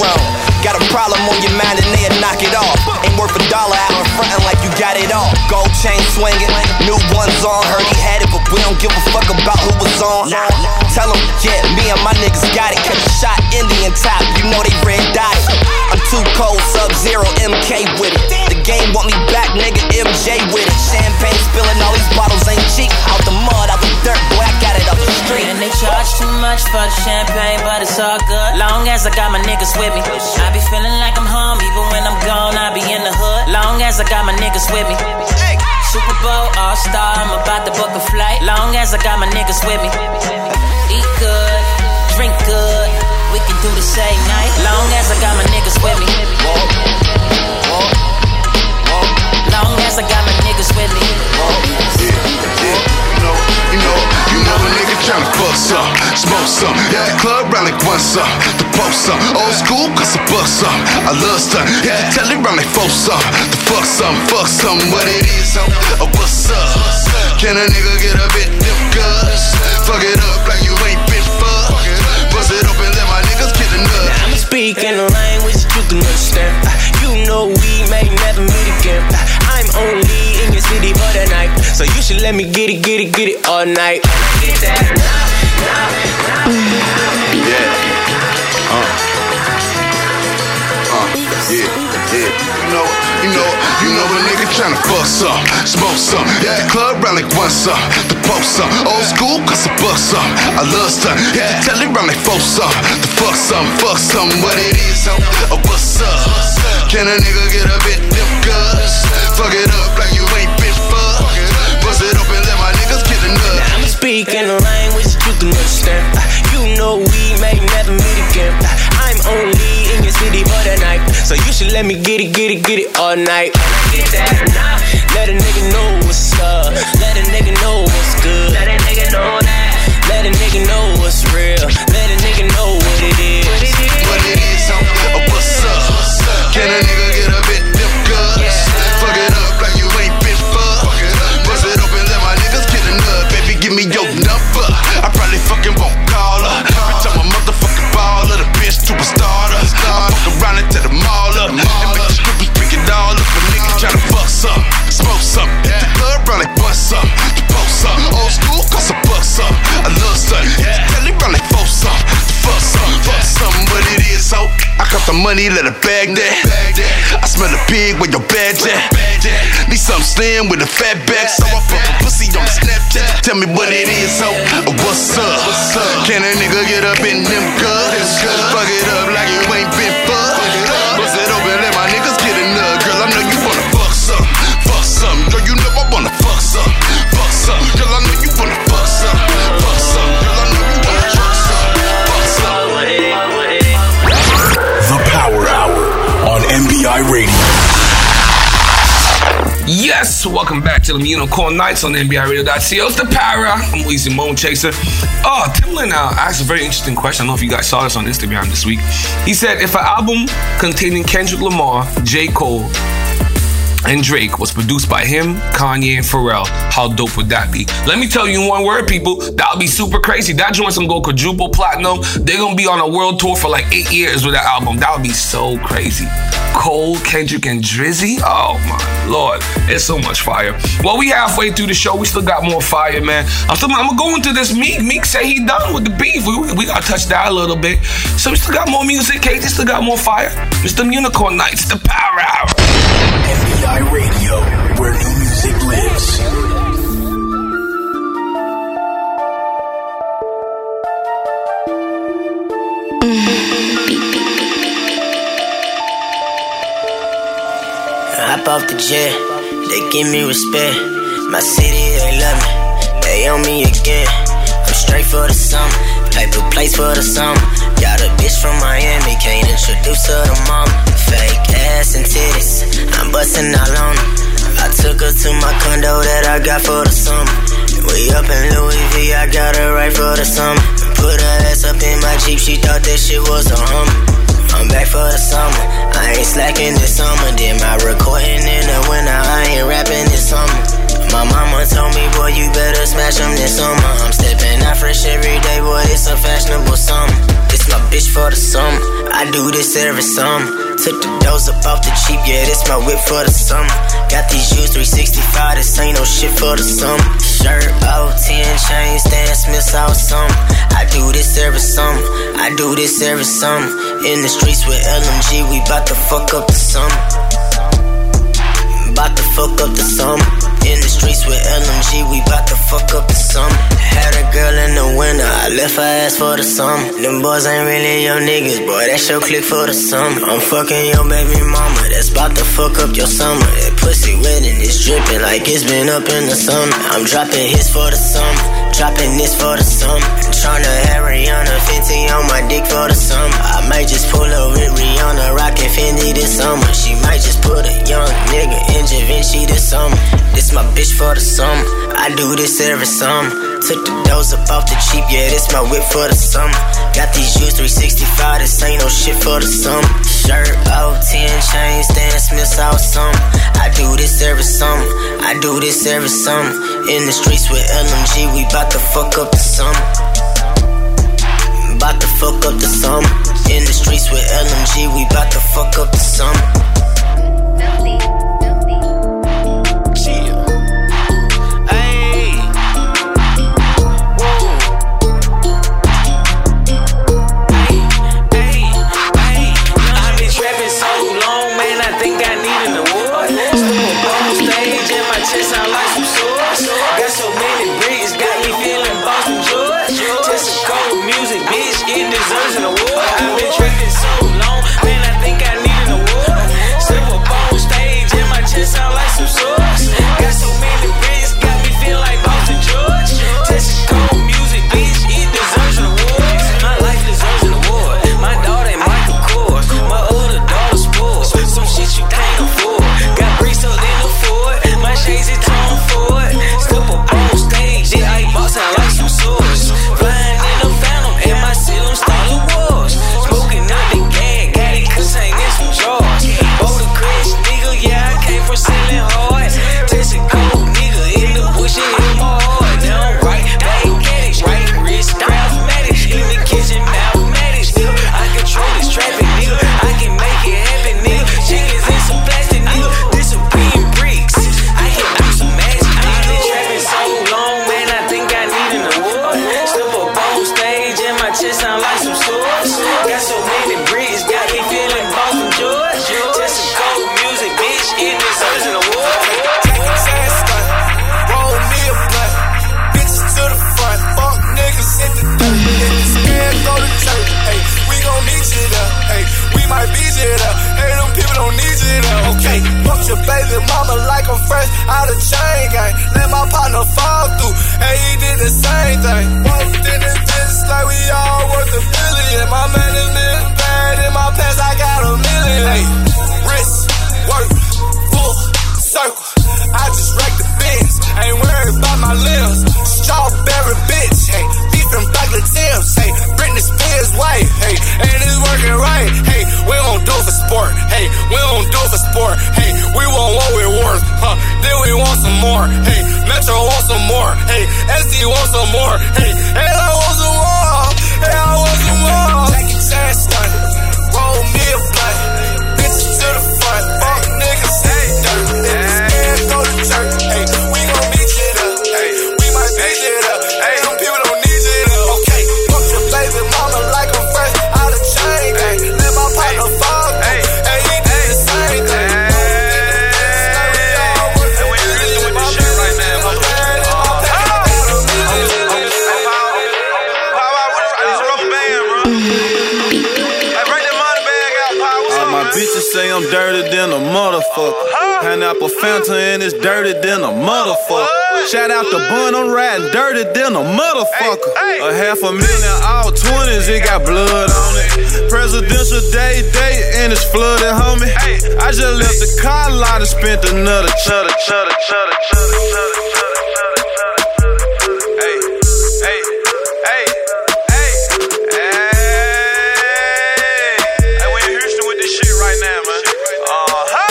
wrong. Got a problem on your mind and they'll knock it off. Ain't worth a dollar out in frontin' like you got it all. Gold chain swinging, new ones on. Heard he had it, but we don't give a fuck about who was on. Tell him, yeah, me and my niggas got it. Catch a shot, Indian top, you know they red dotted. I'm too cold, Sub-Zero, M K with it. The game want me back, nigga, M J with it. Champagne spilling, all these bottles ain't cheap. Out the mud, out the dirt, boy, I got it up the street. And they charge too much for the champagne, but it's all good. Long as I got my niggas with me. I be feeling like I'm home, even when I'm gone, I be in the hood. Long as I got my niggas with me. Super Bowl, All-Star, I'm about to book a flight. Long as I got my niggas with me. Eat good, drink good, we can do the same night. Long as I got my niggas with me. Long as I got my niggas with me. Yeah, yeah, you know, you know, you know a nigga tryna fuck some, smoke some. Yeah, the club round like one some, the post some. Old school, cause I buck some. I love some. Yeah, tell it round like four some, the fuck some, fuck some. What it is, oh, what's up? Can a nigga get a bit them guts? Fuck it up like you ain't been fucked. Bust it open, let my niggas get the nut. I'ma speak in a language you can understand. You know we may never meet again. I'm only in your city for the night, so you should let me get it, get it, get it all night. Get that. Yeah. Uh. Uh. Yeah. Yeah. You know. You know. You know a nigga tryna fuck some, smoke some. Yeah. The club round like one some, the post some. Old school, cause I buck some. I love some. Yeah. Tell it round like four some, the fuck some, fuck some. What it is, oh, what's up? Can a nigga get a bit them guts? Fuck it up like you ain't been fucked. Bust it open, let my niggas get the nut. I'ma speak in a language you can understand. You know we may never meet again. I'm only in your city for the night, so you should let me get it, get it, get it all night. Get that. Let a nigga know what's up. Let a nigga know what's good. Let a nigga know that. Let a nigga know what's real. Let a nigga know what it is. What it is, oh, what's up? Can a nigga get a bit them guts? Fuck it up like you ain't been fucked. Bust it open, let my niggas get a nut. Baby, give me your number. I probably fucking won't call her. Bitch, I'm a motherfucking baller. The bitch superstar. I fuck around and tell them all up. And make the strippers pick it all up. A nigga tryna fuck some, smoke some. Hit the club round like bust some, the post some. Old school, cause I buck some. I love some. Tell it round like four some, fuck some, fuck some. What it is, so I cut the money, let it bag that. I smell a pig with your badge at. Need something slim with a fat back, so I fuck a pussy on Snapchat. Tell me what it is, so what's up? Can a nigga get up in them guts? Fuck it up like you ain't been fucked. Bust it open, let my niggas get a nut. Girl, I know you wanna fuck some, fuck some. Girl, you know I wanna fuck some, fuck some. Girl, I know you wanna fuck some, fuck some. Girl, I know you wanna fuck some, fuck some. The Power Hour on M B I Radio. Yes, welcome back to the Unicorn Nights on N B I Radio dot co. It's the Power Hour. I'm Weezy Moan Chaser. Oh, Timbaland uh, asked a very interesting question. I don't know if you guys saw this on Instagram this week. He said, if an album containing Kendrick Lamar, J. Cole, and Drake was produced by him, Kanye, and Pharrell, how dope would that be? Let me tell you in one word, people, that would be super crazy. That joint's gonna go quadruple platinum. They're gonna be on a world tour for like eight years with that album. That would be so crazy. Cole, Kendrick, and Drizzy? Oh my lord, it's so much fire. Well, we halfway through the show. We still got more fire, man. I'm still, I'm gonna go into this Meek. Meek say he done with the beef. We, we gotta touch that a little bit. So we still got more music. K T still got more fire. It's the Unicorn Nights, the Power Hour. M B I Radio, where new music lives. Hop off the jet, they give me respect. My city, they love me, they on me again. I'm straight for the summer, paper plates for the summer. Got a bitch from Miami, can't introduce her to mama. Fake ass and titties, I'm bustin' all on her. I took her to my condo that I got for the summer. We up in Louis V, I got her right for the summer. Put her ass up in my Jeep, she thought that shit was a Hummer. I'm back for the summer, I ain't slacking this summer. Did my recording in the winter, I ain't rapping this summer. My mama told me, boy, you better smash them this summer. I'm stepping out fresh every day, boy, it's a fashionable summer. This my bitch for the summer. I do this every summer. Took the doors up off the cheap, yeah, this my whip for the summer. Got these shoes three sixty-five, this ain't no shit for the summer. Shirt, oh, ten chains, Stan Smith's all summer. I do this every summer, I do this every summer. In the streets with L M G, we bout to fuck up the summer. Bout to fuck up the summer. In the streets with L M G, we bout to fuck up the summer. Had a girl in the winter, I left her ass for the summer. Them boys ain't really your niggas, boy, that's your clique for the summer. I'm fucking your baby mama, that's bout to fuck up your summer. That pussy wet and it's dripping like it's been up in the summer. I'm dropping hits for the summer, dropping this for the summer. Tryna have Rihanna Fenty on my dick for the summer. I might just pull up with Rihanna, rockin' Fendi this summer. She might just put a young nigga in Da Vinci this summer. This my bitch for the summer, I do this every summer. Took the doors up off the cheap, yeah, this my whip for the summer. Got these shoes three sixty-five, this ain't no shit for the summer. Shirt, oh, ten chains, Stan Smith's all summer. I do this every summer, I do this every summer. In the streets with L M G, we bout to fuck up the summer. Bout to fuck up the summer. In the streets with L M G, we bout to fuck up the summer. Pineapple Fanta and it's dirty than a motherfucker. Shout out to Bun, I'm riding dirty than a motherfucker. A half a million, all twenties, it got blood on it. Presidential day, day, and it's flooded, homie. I just left the car lot and spent another chutter, chutter, chutter, chutter, chutter, chutter, chutter. Hey, hey, hey, hey, hey. Hey, we in Houston with this shit right now, man. Uh-huh.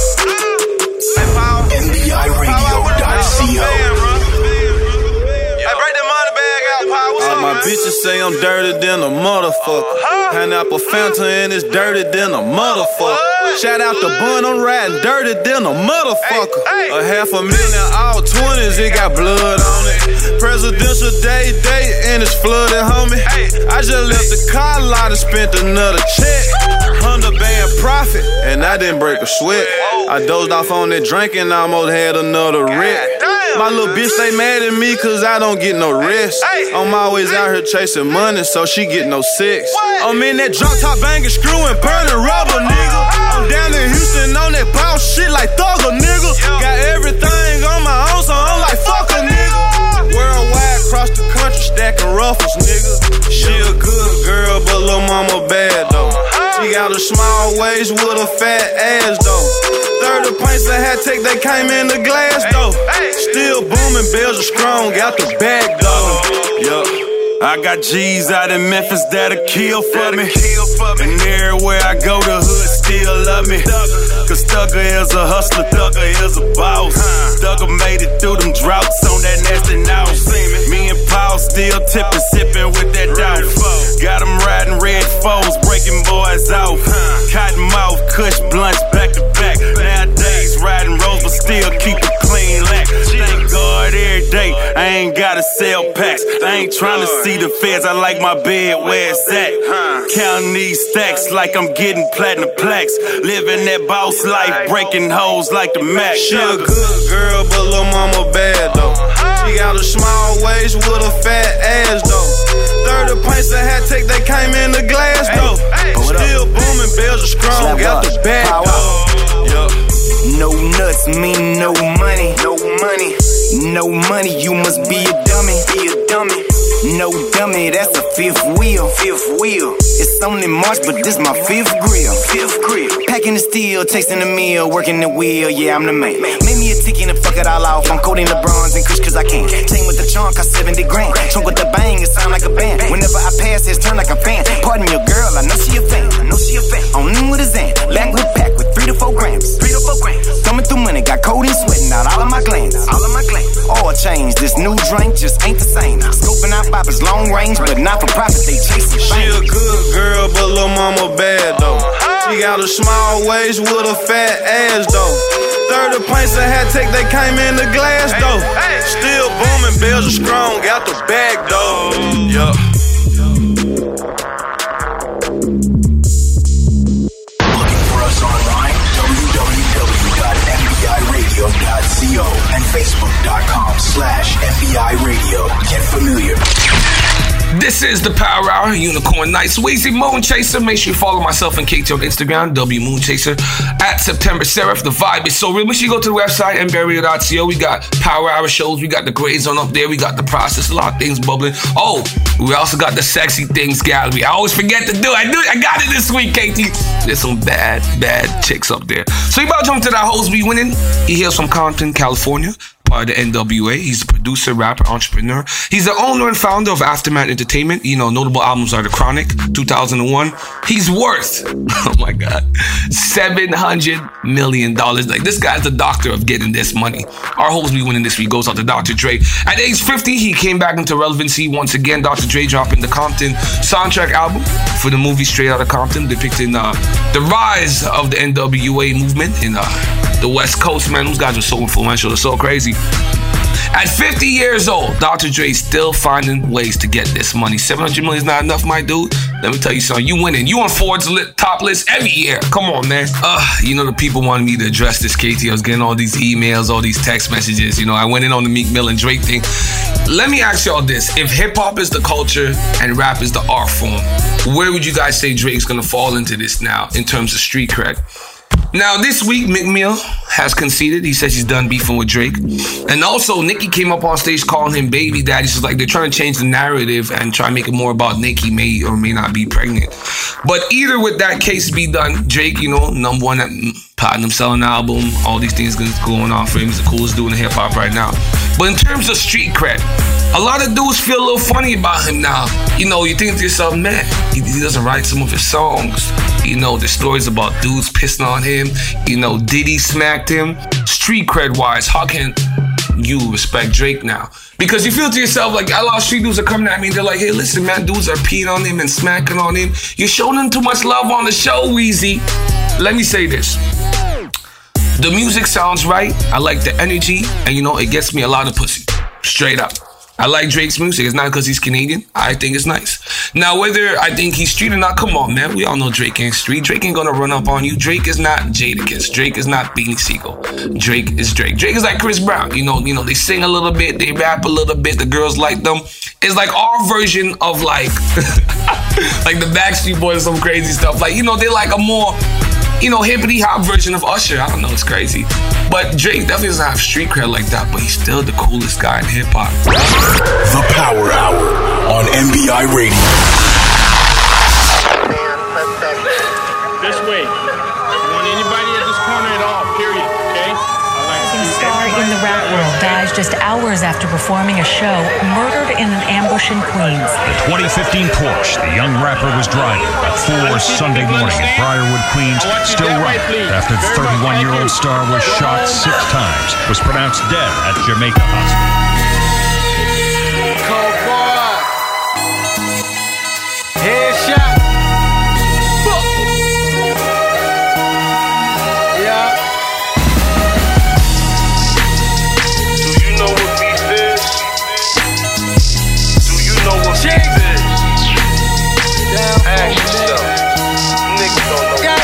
M B I radio dot co. All my bitches say say I'm dirty than a motherfucker. Pineapple Fanta and it's dirty than a motherfucker. Shout out to Bun, I'm riding dirty than a motherfucker. A half a million, all twenties, it got blood on it. Presidential day, day, and it's flooded, homie. I just left the car lot and spent another check. Hundred band profit, and I didn't break a sweat. I dozed off on that drinking, almost had another wreck. My little bitch, they mad at me cause I don't get no rest. I'm always out here chasing money, so she get no sex. I'm in that drop top banging, screwing, burning rubber, nigga. I'm down in Houston on that boss shit like Thugger, nigga. Got everything on my own, so I'm like, fuck a nigga. Worldwide, across the country, stacking ruffles, nigga. She a good girl, but lil' mama bad, though. She got a small waist with a fat ass, though. thirty pints of hat take, they came in the glass, though. Still booming, bells are strong, out the back, though. Yup. I got G's out in Memphis that'll kill for me. And everywhere I go, the hood still love me. Cause Thugger is a hustler, Thugger is a boss. Thugger made it through them droughts on that nasty nose. Me and Paul still tipping, sipping with that doubt. Got them riding red foes, breaking boys off. Cotton mouth, kush blunts back to back. Nowadays, riding roads, but still keep it clean lack. Thank God every day, I ain't gotta sell packs. I ain't trying to see the feds, I like my bed where it's at. Counting these stacks like I'm getting platinum plaques. Living that boss life, breaking hoes like the Mac. She a good girl, but lil' mama bad, though. She got a small waist with a fat ass, though. thirty pints of hat take, they came in the glass, though. Still booming, bells are strong, out the back, though. Yup. No nuts mean no money. No money. No money, you must be a dummy. Be a dummy. No dummy, that's a fifth wheel. Fifth wheel. It's only March, but this my fifth grill. Fifth grill. Packing the steel, tasting the meal, working the wheel. Yeah, I'm the man. Made me a ticket and fuck it all off. I'm coding LeBrons and Kush cause I can. Chain with the chunk, cost seventy grand. Trunk with the bang, it sound like a band. Whenever I pass, it's turn like a fan. Pardon your girl, I know she a fan. I know she a fan. On in with a Zan. Back with pack with three to four grams. Three to four grams. Coming through money, got cold and sweating out all of my glands. All of my glands. All change, this new drink just ain't the same. Scoping out boppers long range, but not for profit, they chasing She a good girl, but lil' mama bad, though. She got a small waist with a fat ass, though. thirty pints of hat take, they came in the glass, though. Still booming, bells are strong, out the back, though. Yup. Looking for us online? w w w dot m b i radio dot co and facebook dot com slash m b i radio. Get familiar. This is the Power Hour, Unicorn Nights, Weezy Moonchaser. Make sure you follow myself and K T on Instagram, W Moonchaser, at September Seraph. The vibe is so real. Make sure you go to the website, m b i radio dot co. We got Power Hour shows. We got the grades on up there. We got the process. A lot of things bubbling. Oh, we also got the sexy things gallery. I always forget to do it. I do it. I got it this week, K T. There's some bad, bad chicks up there. So you about to jump to that host we winning. He hails from Compton, California. Part of the N W A. He's a producer, rapper, entrepreneur. He's the owner and founder of Aftermath Entertainment. You know, notable albums are The Chronic, two thousand one. He's worth, oh my God, seven hundred million dollars. Like, this guy's the doctor of getting this money. Our host we winning this week goes out to Doctor Dre. At age fifty, he came back into relevancy once again. Doctor Dre dropping the Compton soundtrack album for the movie Straight Outta Compton, depicting uh, the rise of the N W A movement in uh, the West Coast, man. Those guys are so influential. They're so crazy. At fifty years old, Doctor Dre's still finding ways to get this money. seven hundred million is not enough, my dude. Let me tell you something. You winning. You on Ford's lit, top list every year. Come on, man. Uh, you know, the people wanted me to address this, K T. I was getting all these emails, all these text messages. You know, I went in on the Meek Mill and Drake thing. Let me ask y'all this. If hip-hop is the culture and rap is the art form, where would you guys say Drake's gonna fall into this now in terms of street cred? Now, this week, Meek Mill has conceded. He says he's done beefing with Drake. And also, Nicki came up on stage calling him baby daddy. She's like, they're trying to change the narrative and try to make it more about Nicki may or may not be pregnant. But either with that case be done, Drake, you know, number one at platinum selling album, all these things going on for him. He's the coolest dude in hip-hop right now. But in terms of street cred, a lot of dudes feel a little funny about him now. You know, you think to yourself, man, he, he doesn't write some of his songs. You know, there's stories about dudes pissing on him. You know, Diddy smacked him. Street cred-wise, how can you respect Drake now. Because you feel to yourself, like, a lot of street dudes are coming at me and they're like, hey, listen, man, dudes are peeing on him and smacking on him. You're showing him too much love on the show, Weezy. Let me say this. The music sounds right. I like the energy. And, you know, it gets me a lot of pussy. Straight up. I like Drake's music. It's not because he's Canadian. I think it's nice. Now, whether I think he's street or not, come on, man. We all know Drake ain't street. Drake ain't gonna run up on you. Drake is not Jadakiss. Drake is not Beanie Siegel. Drake is Drake. Drake is like Chris Brown. You know, you know, they sing a little bit, they rap a little bit, the girls like them. It's like our version of like, like the Backstreet Boys, some crazy stuff. Like, you know, they're like a more, you know, hippity hop version of Usher. I don't know, it's crazy. But Drake definitely doesn't have street cred like that, but he's still the coolest guy in hip hop. The Power Hour on M B I Radio. This way. I want anybody at this corner at all, period, okay? Rising star in the rap world dies just hours after performing a show, murdered in an ambush in Queens. The twenty fifteen Porsche the young rapper was driving at four Sunday morning in Briarwood, Queens, still running after the thirty-one-year-old star was shot six times, was pronounced dead at Jamaica Hospital. Cold boy. Headshot. Yeah. Do you know what beef is? Do you know what beef is? Ask yourself. Niggas don't know what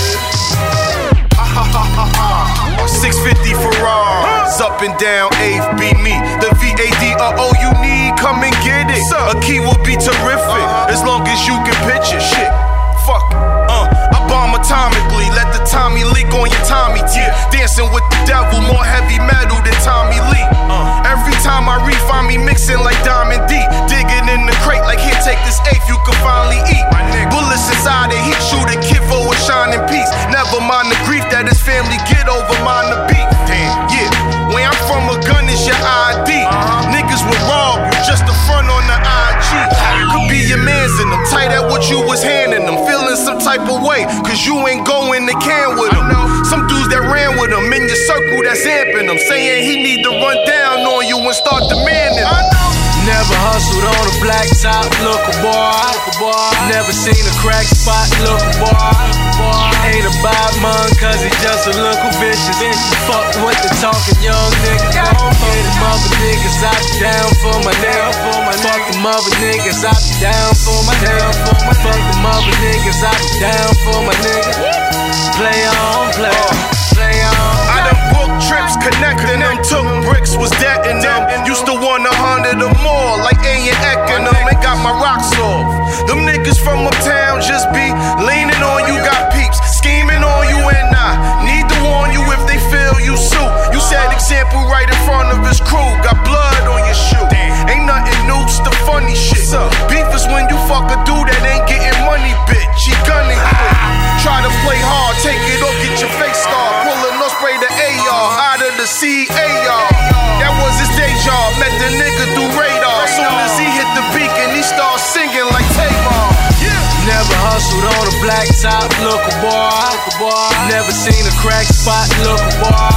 beef is. six fifty Ferraris, up and down, eighth be me. The V A D are all you need, come and get it. A key will be terrific, as long as you can picture shit. Fuck it, uh, I bomb atomically, let the Tommy leak on your Tommy T. Dancing with the devil, more heavy metal than Tommy Lee. Uh, every time I reef, find me mixing like Diamond D. Digging in the crate like, here, take this eighth, you can finally eat. Bullets inside the heat, shoot a kid for a shining piece. Never mind the grief that his family get over, mind the beat. Damn, yeah, where I'm from, a gun is your I D. Uh-huh. Niggas will rob you, just the front on the I G. Could be your mans in them, tight at what you was handing them. Feeling some type of way, cause you ain't going to can with them. Some dudes that ran with them in your circle that's amping them, saying he need to run down on you and start demanding them. Never hustled on a black top, look a boy. Never seen a crack spot, look a boy. Ain't about mine, cause he just a little vicious. Fuck with the talking young niggas. Get them other niggas out down for my nigga. Fuck them other niggas out down for my nigga. Fuck them other niggas out down for my nigga. Play on, play on, play on. I done booked trips, connecting them, took bricks, was dead in them. Used to want a hundred or more, like A and Eck in them, and got my rocks off. Them niggas from uptown just be leaning on you, got peeps, scheming on you, and I need to warn you if they feel you suit. You set example right in front of his crew, got blood on your shoe. Ain't nothing new, it's the funny shit. Beef is when you fuck a dude that ain't getting money, bitch. He gunning quick. Try to play hard, take it off, get your face scarred. Pulling no spray the A R out of the C A R. That was his day job, met the nigga through radar. Soon as he hit the beacon, he start singing like Tamar. Never hustled on a black top, look a boy. Never seen a crack spot, look a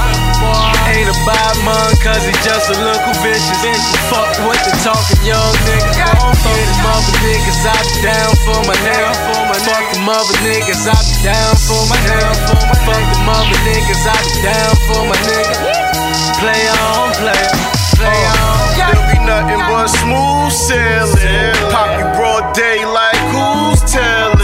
boy. Ain't about mine, cause he just a little vicious. Fuck with the talking young niggas. Fuck them other niggas out down for my nigga. Fuck them other niggas out down for my nigga. Fuck them other niggas out down for my nigga. Play on, play, play on. There'll be nothing but smooth sailing. Pop you broad day like who's telling?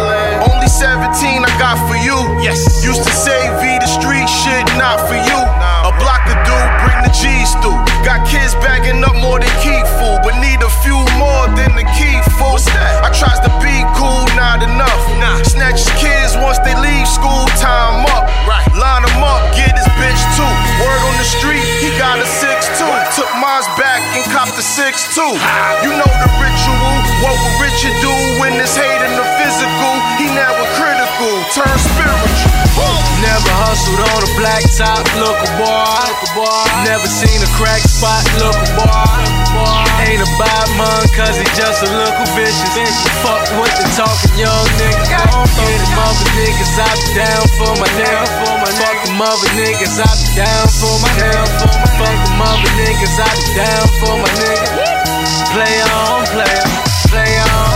Only seventeen I got for you. Yes. Used to say V the street shit, not for you. A block of dude, bring the G's through. Got kids bagging up more than key food, but need a few more than the key fool. I tries to be cool, not enough. Nah. Snatch his kids once they leave school, time up. Right. Line them up, get his bitch too. Word on the street, he got a six two. Took mine's back and copped a six two. You know the ritual, what would Richard do when it's hate in the physical? He never critical, turn spiritual. Never hustled on a black top, look a boy. Never seen a crack spot, look a boy. Ain't about mine, cause he just a little vicious. Fuck with the talking young niggas. Fuck them other niggas, I be down for my nigga. Fuck them other niggas, I be down for my nigga. Fuck them other niggas, I be down for my nigga. Play on, play on, play on.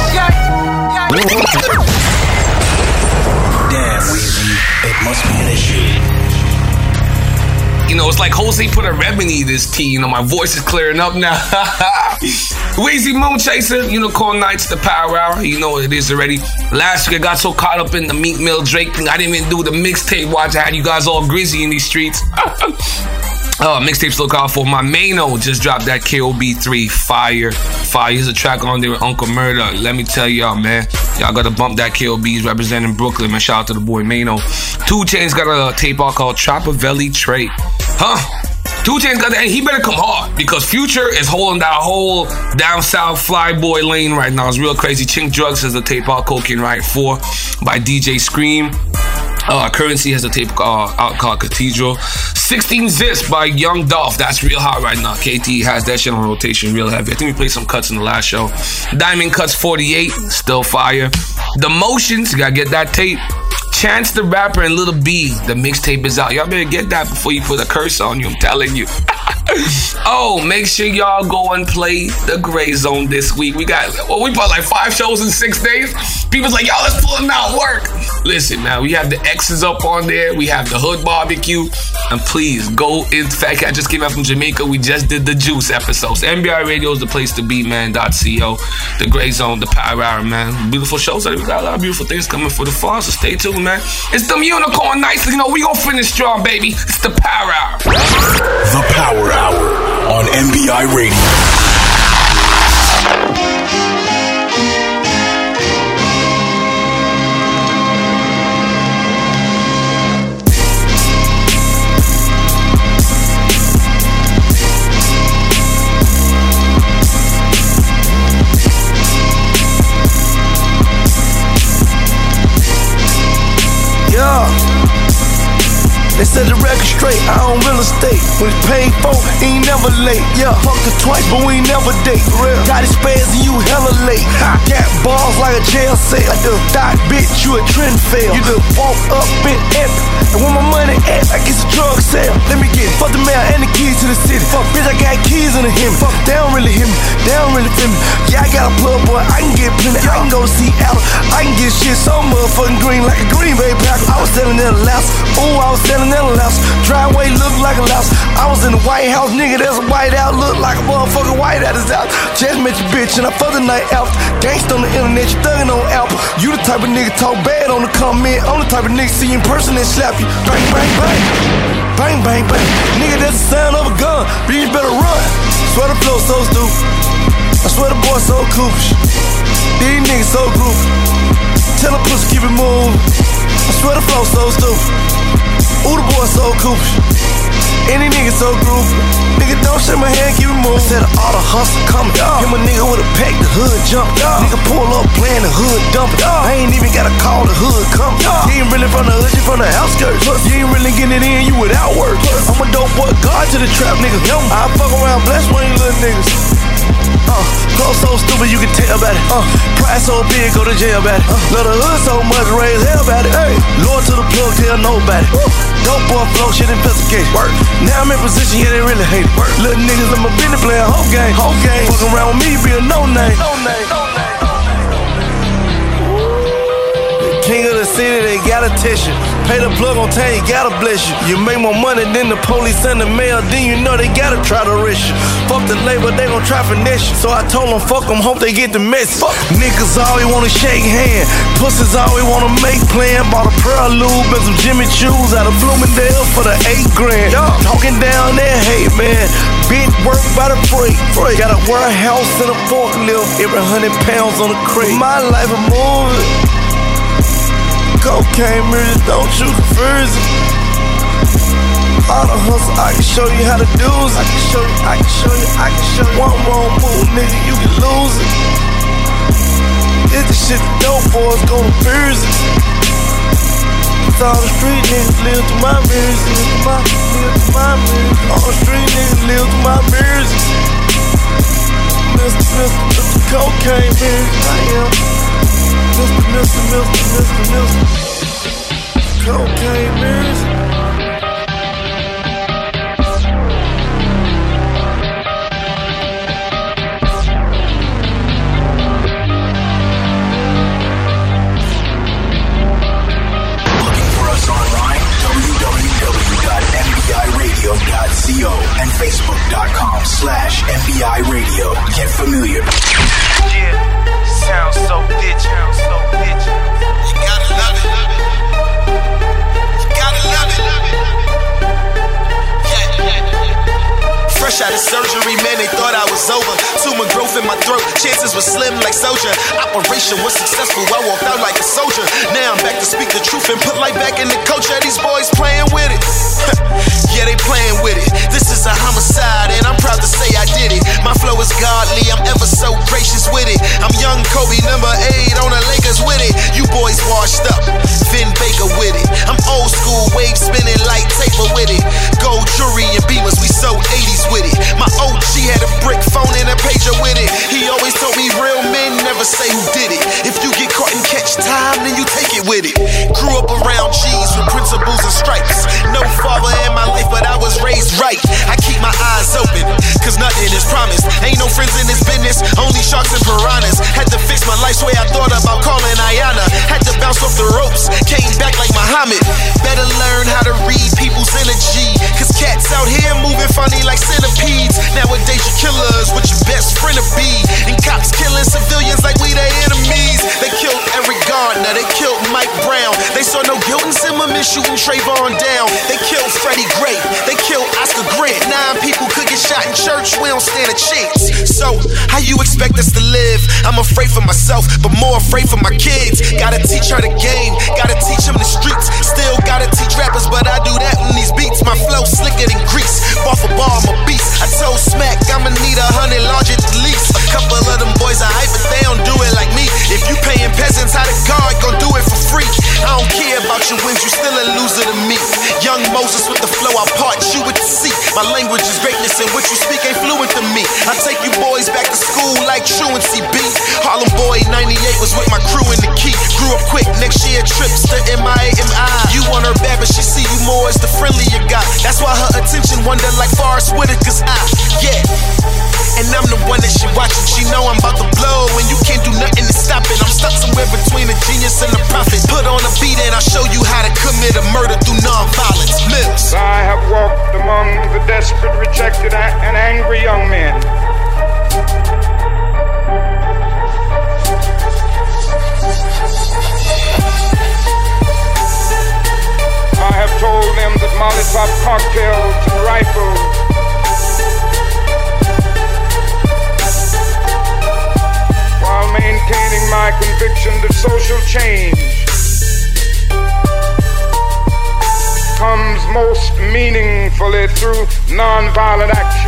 Damn, Weezy, it must be an issue. You know, it's like Jose put a remedy to this tea. You know, my voice is clearing up now. Weezy Moon Chaser, Unicorn Nights, the Power Hour. You know what it is already. Last week I got so caught up in the Meek Mill Drake thing, I didn't even do the mixtape watch. I had you guys all grizzy in these streets. Oh, mixtapes look out for. My Mano just dropped that K O B three. Fire. Fire. Here's a track on there with Uncle Murder. Let me tell y'all, man. Y'all gotta bump that K O B. He's representing Brooklyn, man. Shout out to the boy Mano. two Chainz got a tape out called Trappavelli Trait. Huh? two Chainz got that, and he better come hard because Future is holding that whole down south flyboy lane right now. It's real crazy. Chink Drugs has a tape out, Cocaine Riot four by D J Scream. Uh, Currency has a tape uh, out called Cathedral. sixteen Zips by Young Dolph. That's real hot right now. K T has that shit on rotation real heavy. I think we played some cuts in the last show. Diamond Cuts forty-eight, still fire. The Motions, you gotta get that tape. Chance the Rapper and Little B, the mixtape is out. Y'all better get that before you put a curse on you, I'm telling you. Oh, make sure y'all go and play the Gray Zone this week. We got, well, we put like five shows in six days. People's like, y'all, let's pull them out work. Listen, now, we have the X's up on there. We have the Hood Barbecue. And please, go. In fact, I just came out from Jamaica. We just did the Juice episodes. N B I Radio is the place to be, man. .co. The Gray Zone, the Power Hour, man. Beautiful shows. We got a lot of beautiful things coming for the fall, so stay tuned, man. It's them Unicorn Nights. You know, we gonna finish strong, baby. It's the Power Hour. The Power Hour on N B I Radio. They said the record straight, I own real estate. When it's paid for, he ain't never late. Yeah, fucked her twice, but we ain't never date. Real. Got his spaz and you hella late. Ha. Got balls like a jail cell. I do die, bitch, you a trend fail. You just walk up in epic. And when my money at, I get a drug sale. Let me get it. Fuck the mail and the keys to the city. Fuck, bitch, I got keys in the him. Fuck, they don't really hit me. They don't really feel me. Yeah, I got a plug, boy, I can get plenty. I can go see Apple. I can get shit so motherfucking green like a Green Bay Packer. I was selling in a louse. Ooh, I was selling in a louse. Driveway looked like a louse. I was in the White House, nigga, that's a white out. Look like a motherfucking white out is out. Just met your bitch and I fucked the night out. Gangsta on the internet, you thuggin' on Apple. You the type of nigga talk bad on the comment. I'm the type of nigga see you in person and slap you. Bang, bang, bang. Bang, bang, bang. Nigga, that's the sound of a gun. Bitch, you better run. Swear the flow so stupid. I swear the boy so cooped. These niggas so groovy. Tell a pussy keep it moving. I swear the flow so stupid. Ooh, the boy so cooped. Any nigga so groovy. Nigga, don't shake my hand, keep it moving. Said all the hustle coming. Him a nigga with a pack, the hood jump. Nigga pull up, playing the hood dump. I ain't even gotta call the hood come. You ain't really from the hood, you from the outskirts. You ain't really getting it in, you without work. I'm a dope boy, guard to the trap, nigga. I fuck around, bless one of you little niggas. Uh, clothes so stupid you can tell about it. Uh, pride so big, go to jail about it. Uh, love the hood so much, raise hell about it. Hey, Lord to the plug, tell nobody. Uh, dope boy flow, shit investigate. Work. Now I'm in position, yeah, they really hate it. Work. Little niggas in my business playing whole game. Whole game. Fucking around with me, be a no name. No name. No name. King of the city, they gotta test you. Pay the plug on time, you gotta bless you. You make more money than the police and the mail, then you know they gotta try to arrest you. Fuck the label, they gon' try finesse you. So I told them, fuck them, hope they get the message. Fuck. Niggas always wanna shake hands. Pussies always wanna make plan. Bought a Pearl Lube and some Jimmy Choos out of Bloomingdale for the eight grand. Yo, talking down there, hey man. Big work by the freight. Got a warehouse and a forklift. Every hundred pounds on a crate. My life a movie. Cocaine mirrors, don't you confuse it. All the hustle, I can show you how to do it. I can show you, I can show you, I can show you. One wrong move, nigga, you can lose it. It's the shit the dope boys gon' abuse it. Cause all the street niggas live to my music. My, live to my music. All the street niggas live to my music. Mister Mister Mister Cocaine music. I am Mister Mister Mister Mister Mister Cocaine music. Co and Facebook.com slash MBI Radio. Get familiar. Yeah, sounds so bitch, sounds so bitch. You gotta love it, love it. You gotta love it, love it. Yeah, yeah, yeah. Fresh out of surgery, man, they thought I was over. Tumor growth in my throat, chances were slim like soldier. Operation was successful, I walked out like a soldier. Now I'm back to speak the truth and put life back in the culture. These boys playing with it. Yeah, they playing with it. This is a homicide, and I'm proud to say I did it. My flow is godly, I'm ever so gracious with it. I'm young Kobe, number eight on the Lakers with it. You boys washed up, Vin Baker with it. I'm old school, wave spinning like taper with it. Gold jewelry and beamers, we so eighties with it. My O G had a brick phone and a pager with it. He always told me real men never say who did it. If you get caught and catch time, then you take it with it. Grew up around G's with principles and stripes. No father in my life, but I was raised right. I keep my eyes open, cause nothing is promised. Ain't no friends in this business, only sharks and piranhas. Had to fix my life's way, I thought about calling Ayana. Had to bounce off the ropes, came back like Muhammad. Better learn how to read people's energy, cause cats out here moving funny like centipedes. Nowadays you killers with your best friend to be, and cops killing civilians like we their enemies. They killed Eric Gardner, they killed Mike Brown. They saw no guilt in Zimmerman shooting Trayvon down. They killed Freddie Gray, they killed Oscar Grant. Nine people could get shot in church, we don't stand a chance. So, how you expect us to live? I'm afraid for myself, but more afraid for my kids. Gotta teach her the game, gotta teach them the streets. Still gotta teach rappers, but I do that on these beats. My flow slicker than grease, bar for bar, I'm a beast. I told Smack I'ma need a hundred large at least. A couple of them boys are hype, but they don't do it like me. If you paying peasants how to guard, gon' do it for free. I don't care about your wins, you still a loser to me. Young Moses with the flow, I part you with the sea. My language is greatness and what you speak ain't fluent to me. I take you boys back to school like truancy B. Harlem Boy ninety-eight was with my crew in the key. Grew up quick, next year trips to M I A M I. You want her bad, but she see you more as the friendly you got. That's why her attention wonder like Forrest Whitaker's eye. Yeah. And I'm the one that she watching. She know I'm about to blow, and you can't do nothing to stop it. I'm stuck somewhere between a genius and a prophet. Put on a beat and I'll show you how to commit a murder through non-violence. Mills. I have walked among the desperate, rejected, and angry young men. I have told them that Molotov cocktails and rifles while maintaining my conviction that social change comes most meaningfully through nonviolent action.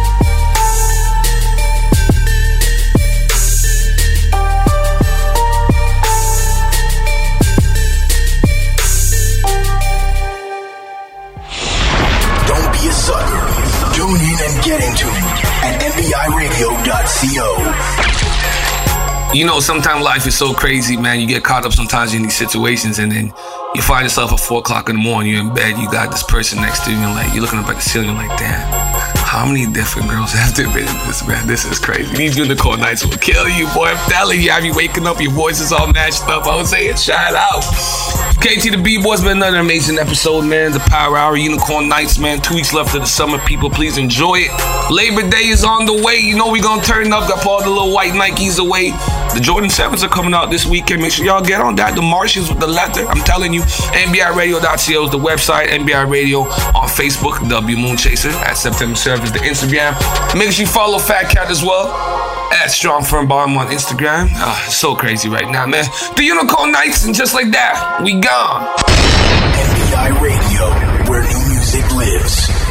Don't be a sucker. Tune in and get into it at M B I radio dot co. You know, sometimes life is so crazy, man. You get caught up sometimes in these situations, and then you find yourself at four o'clock in the morning, you're in bed, you got this person next to you, and like you're looking up at the ceiling, like, damn, how many different girls have there been in this, man? This is crazy. These unicorn nights will kill you, boy. I'm telling you, have you waking up, your voice is all mashed up. I was saying, shout out. K T the B-Boy's been another amazing episode, man. The Power Hour, Unicorn Nights, man. Two weeks left of the summer, people. Please enjoy it. Labor Day is on the way. You know we gonna turn up. Got all the little white Nikes away. The Jordan sevens are coming out this weekend. Make sure y'all get on that. The Martians with the leather. I'm telling you. M B I radio dot co is the website. M B I Radio on Facebook. W Moon Chaser at September Serve is the Instagram. Make sure you follow Fat Cat as well. At Strong Firm Bomb on Instagram. Oh, it's so crazy right now, man. The Unicorn Nights, and just like that, we gone. M B I Radio, where new music lives.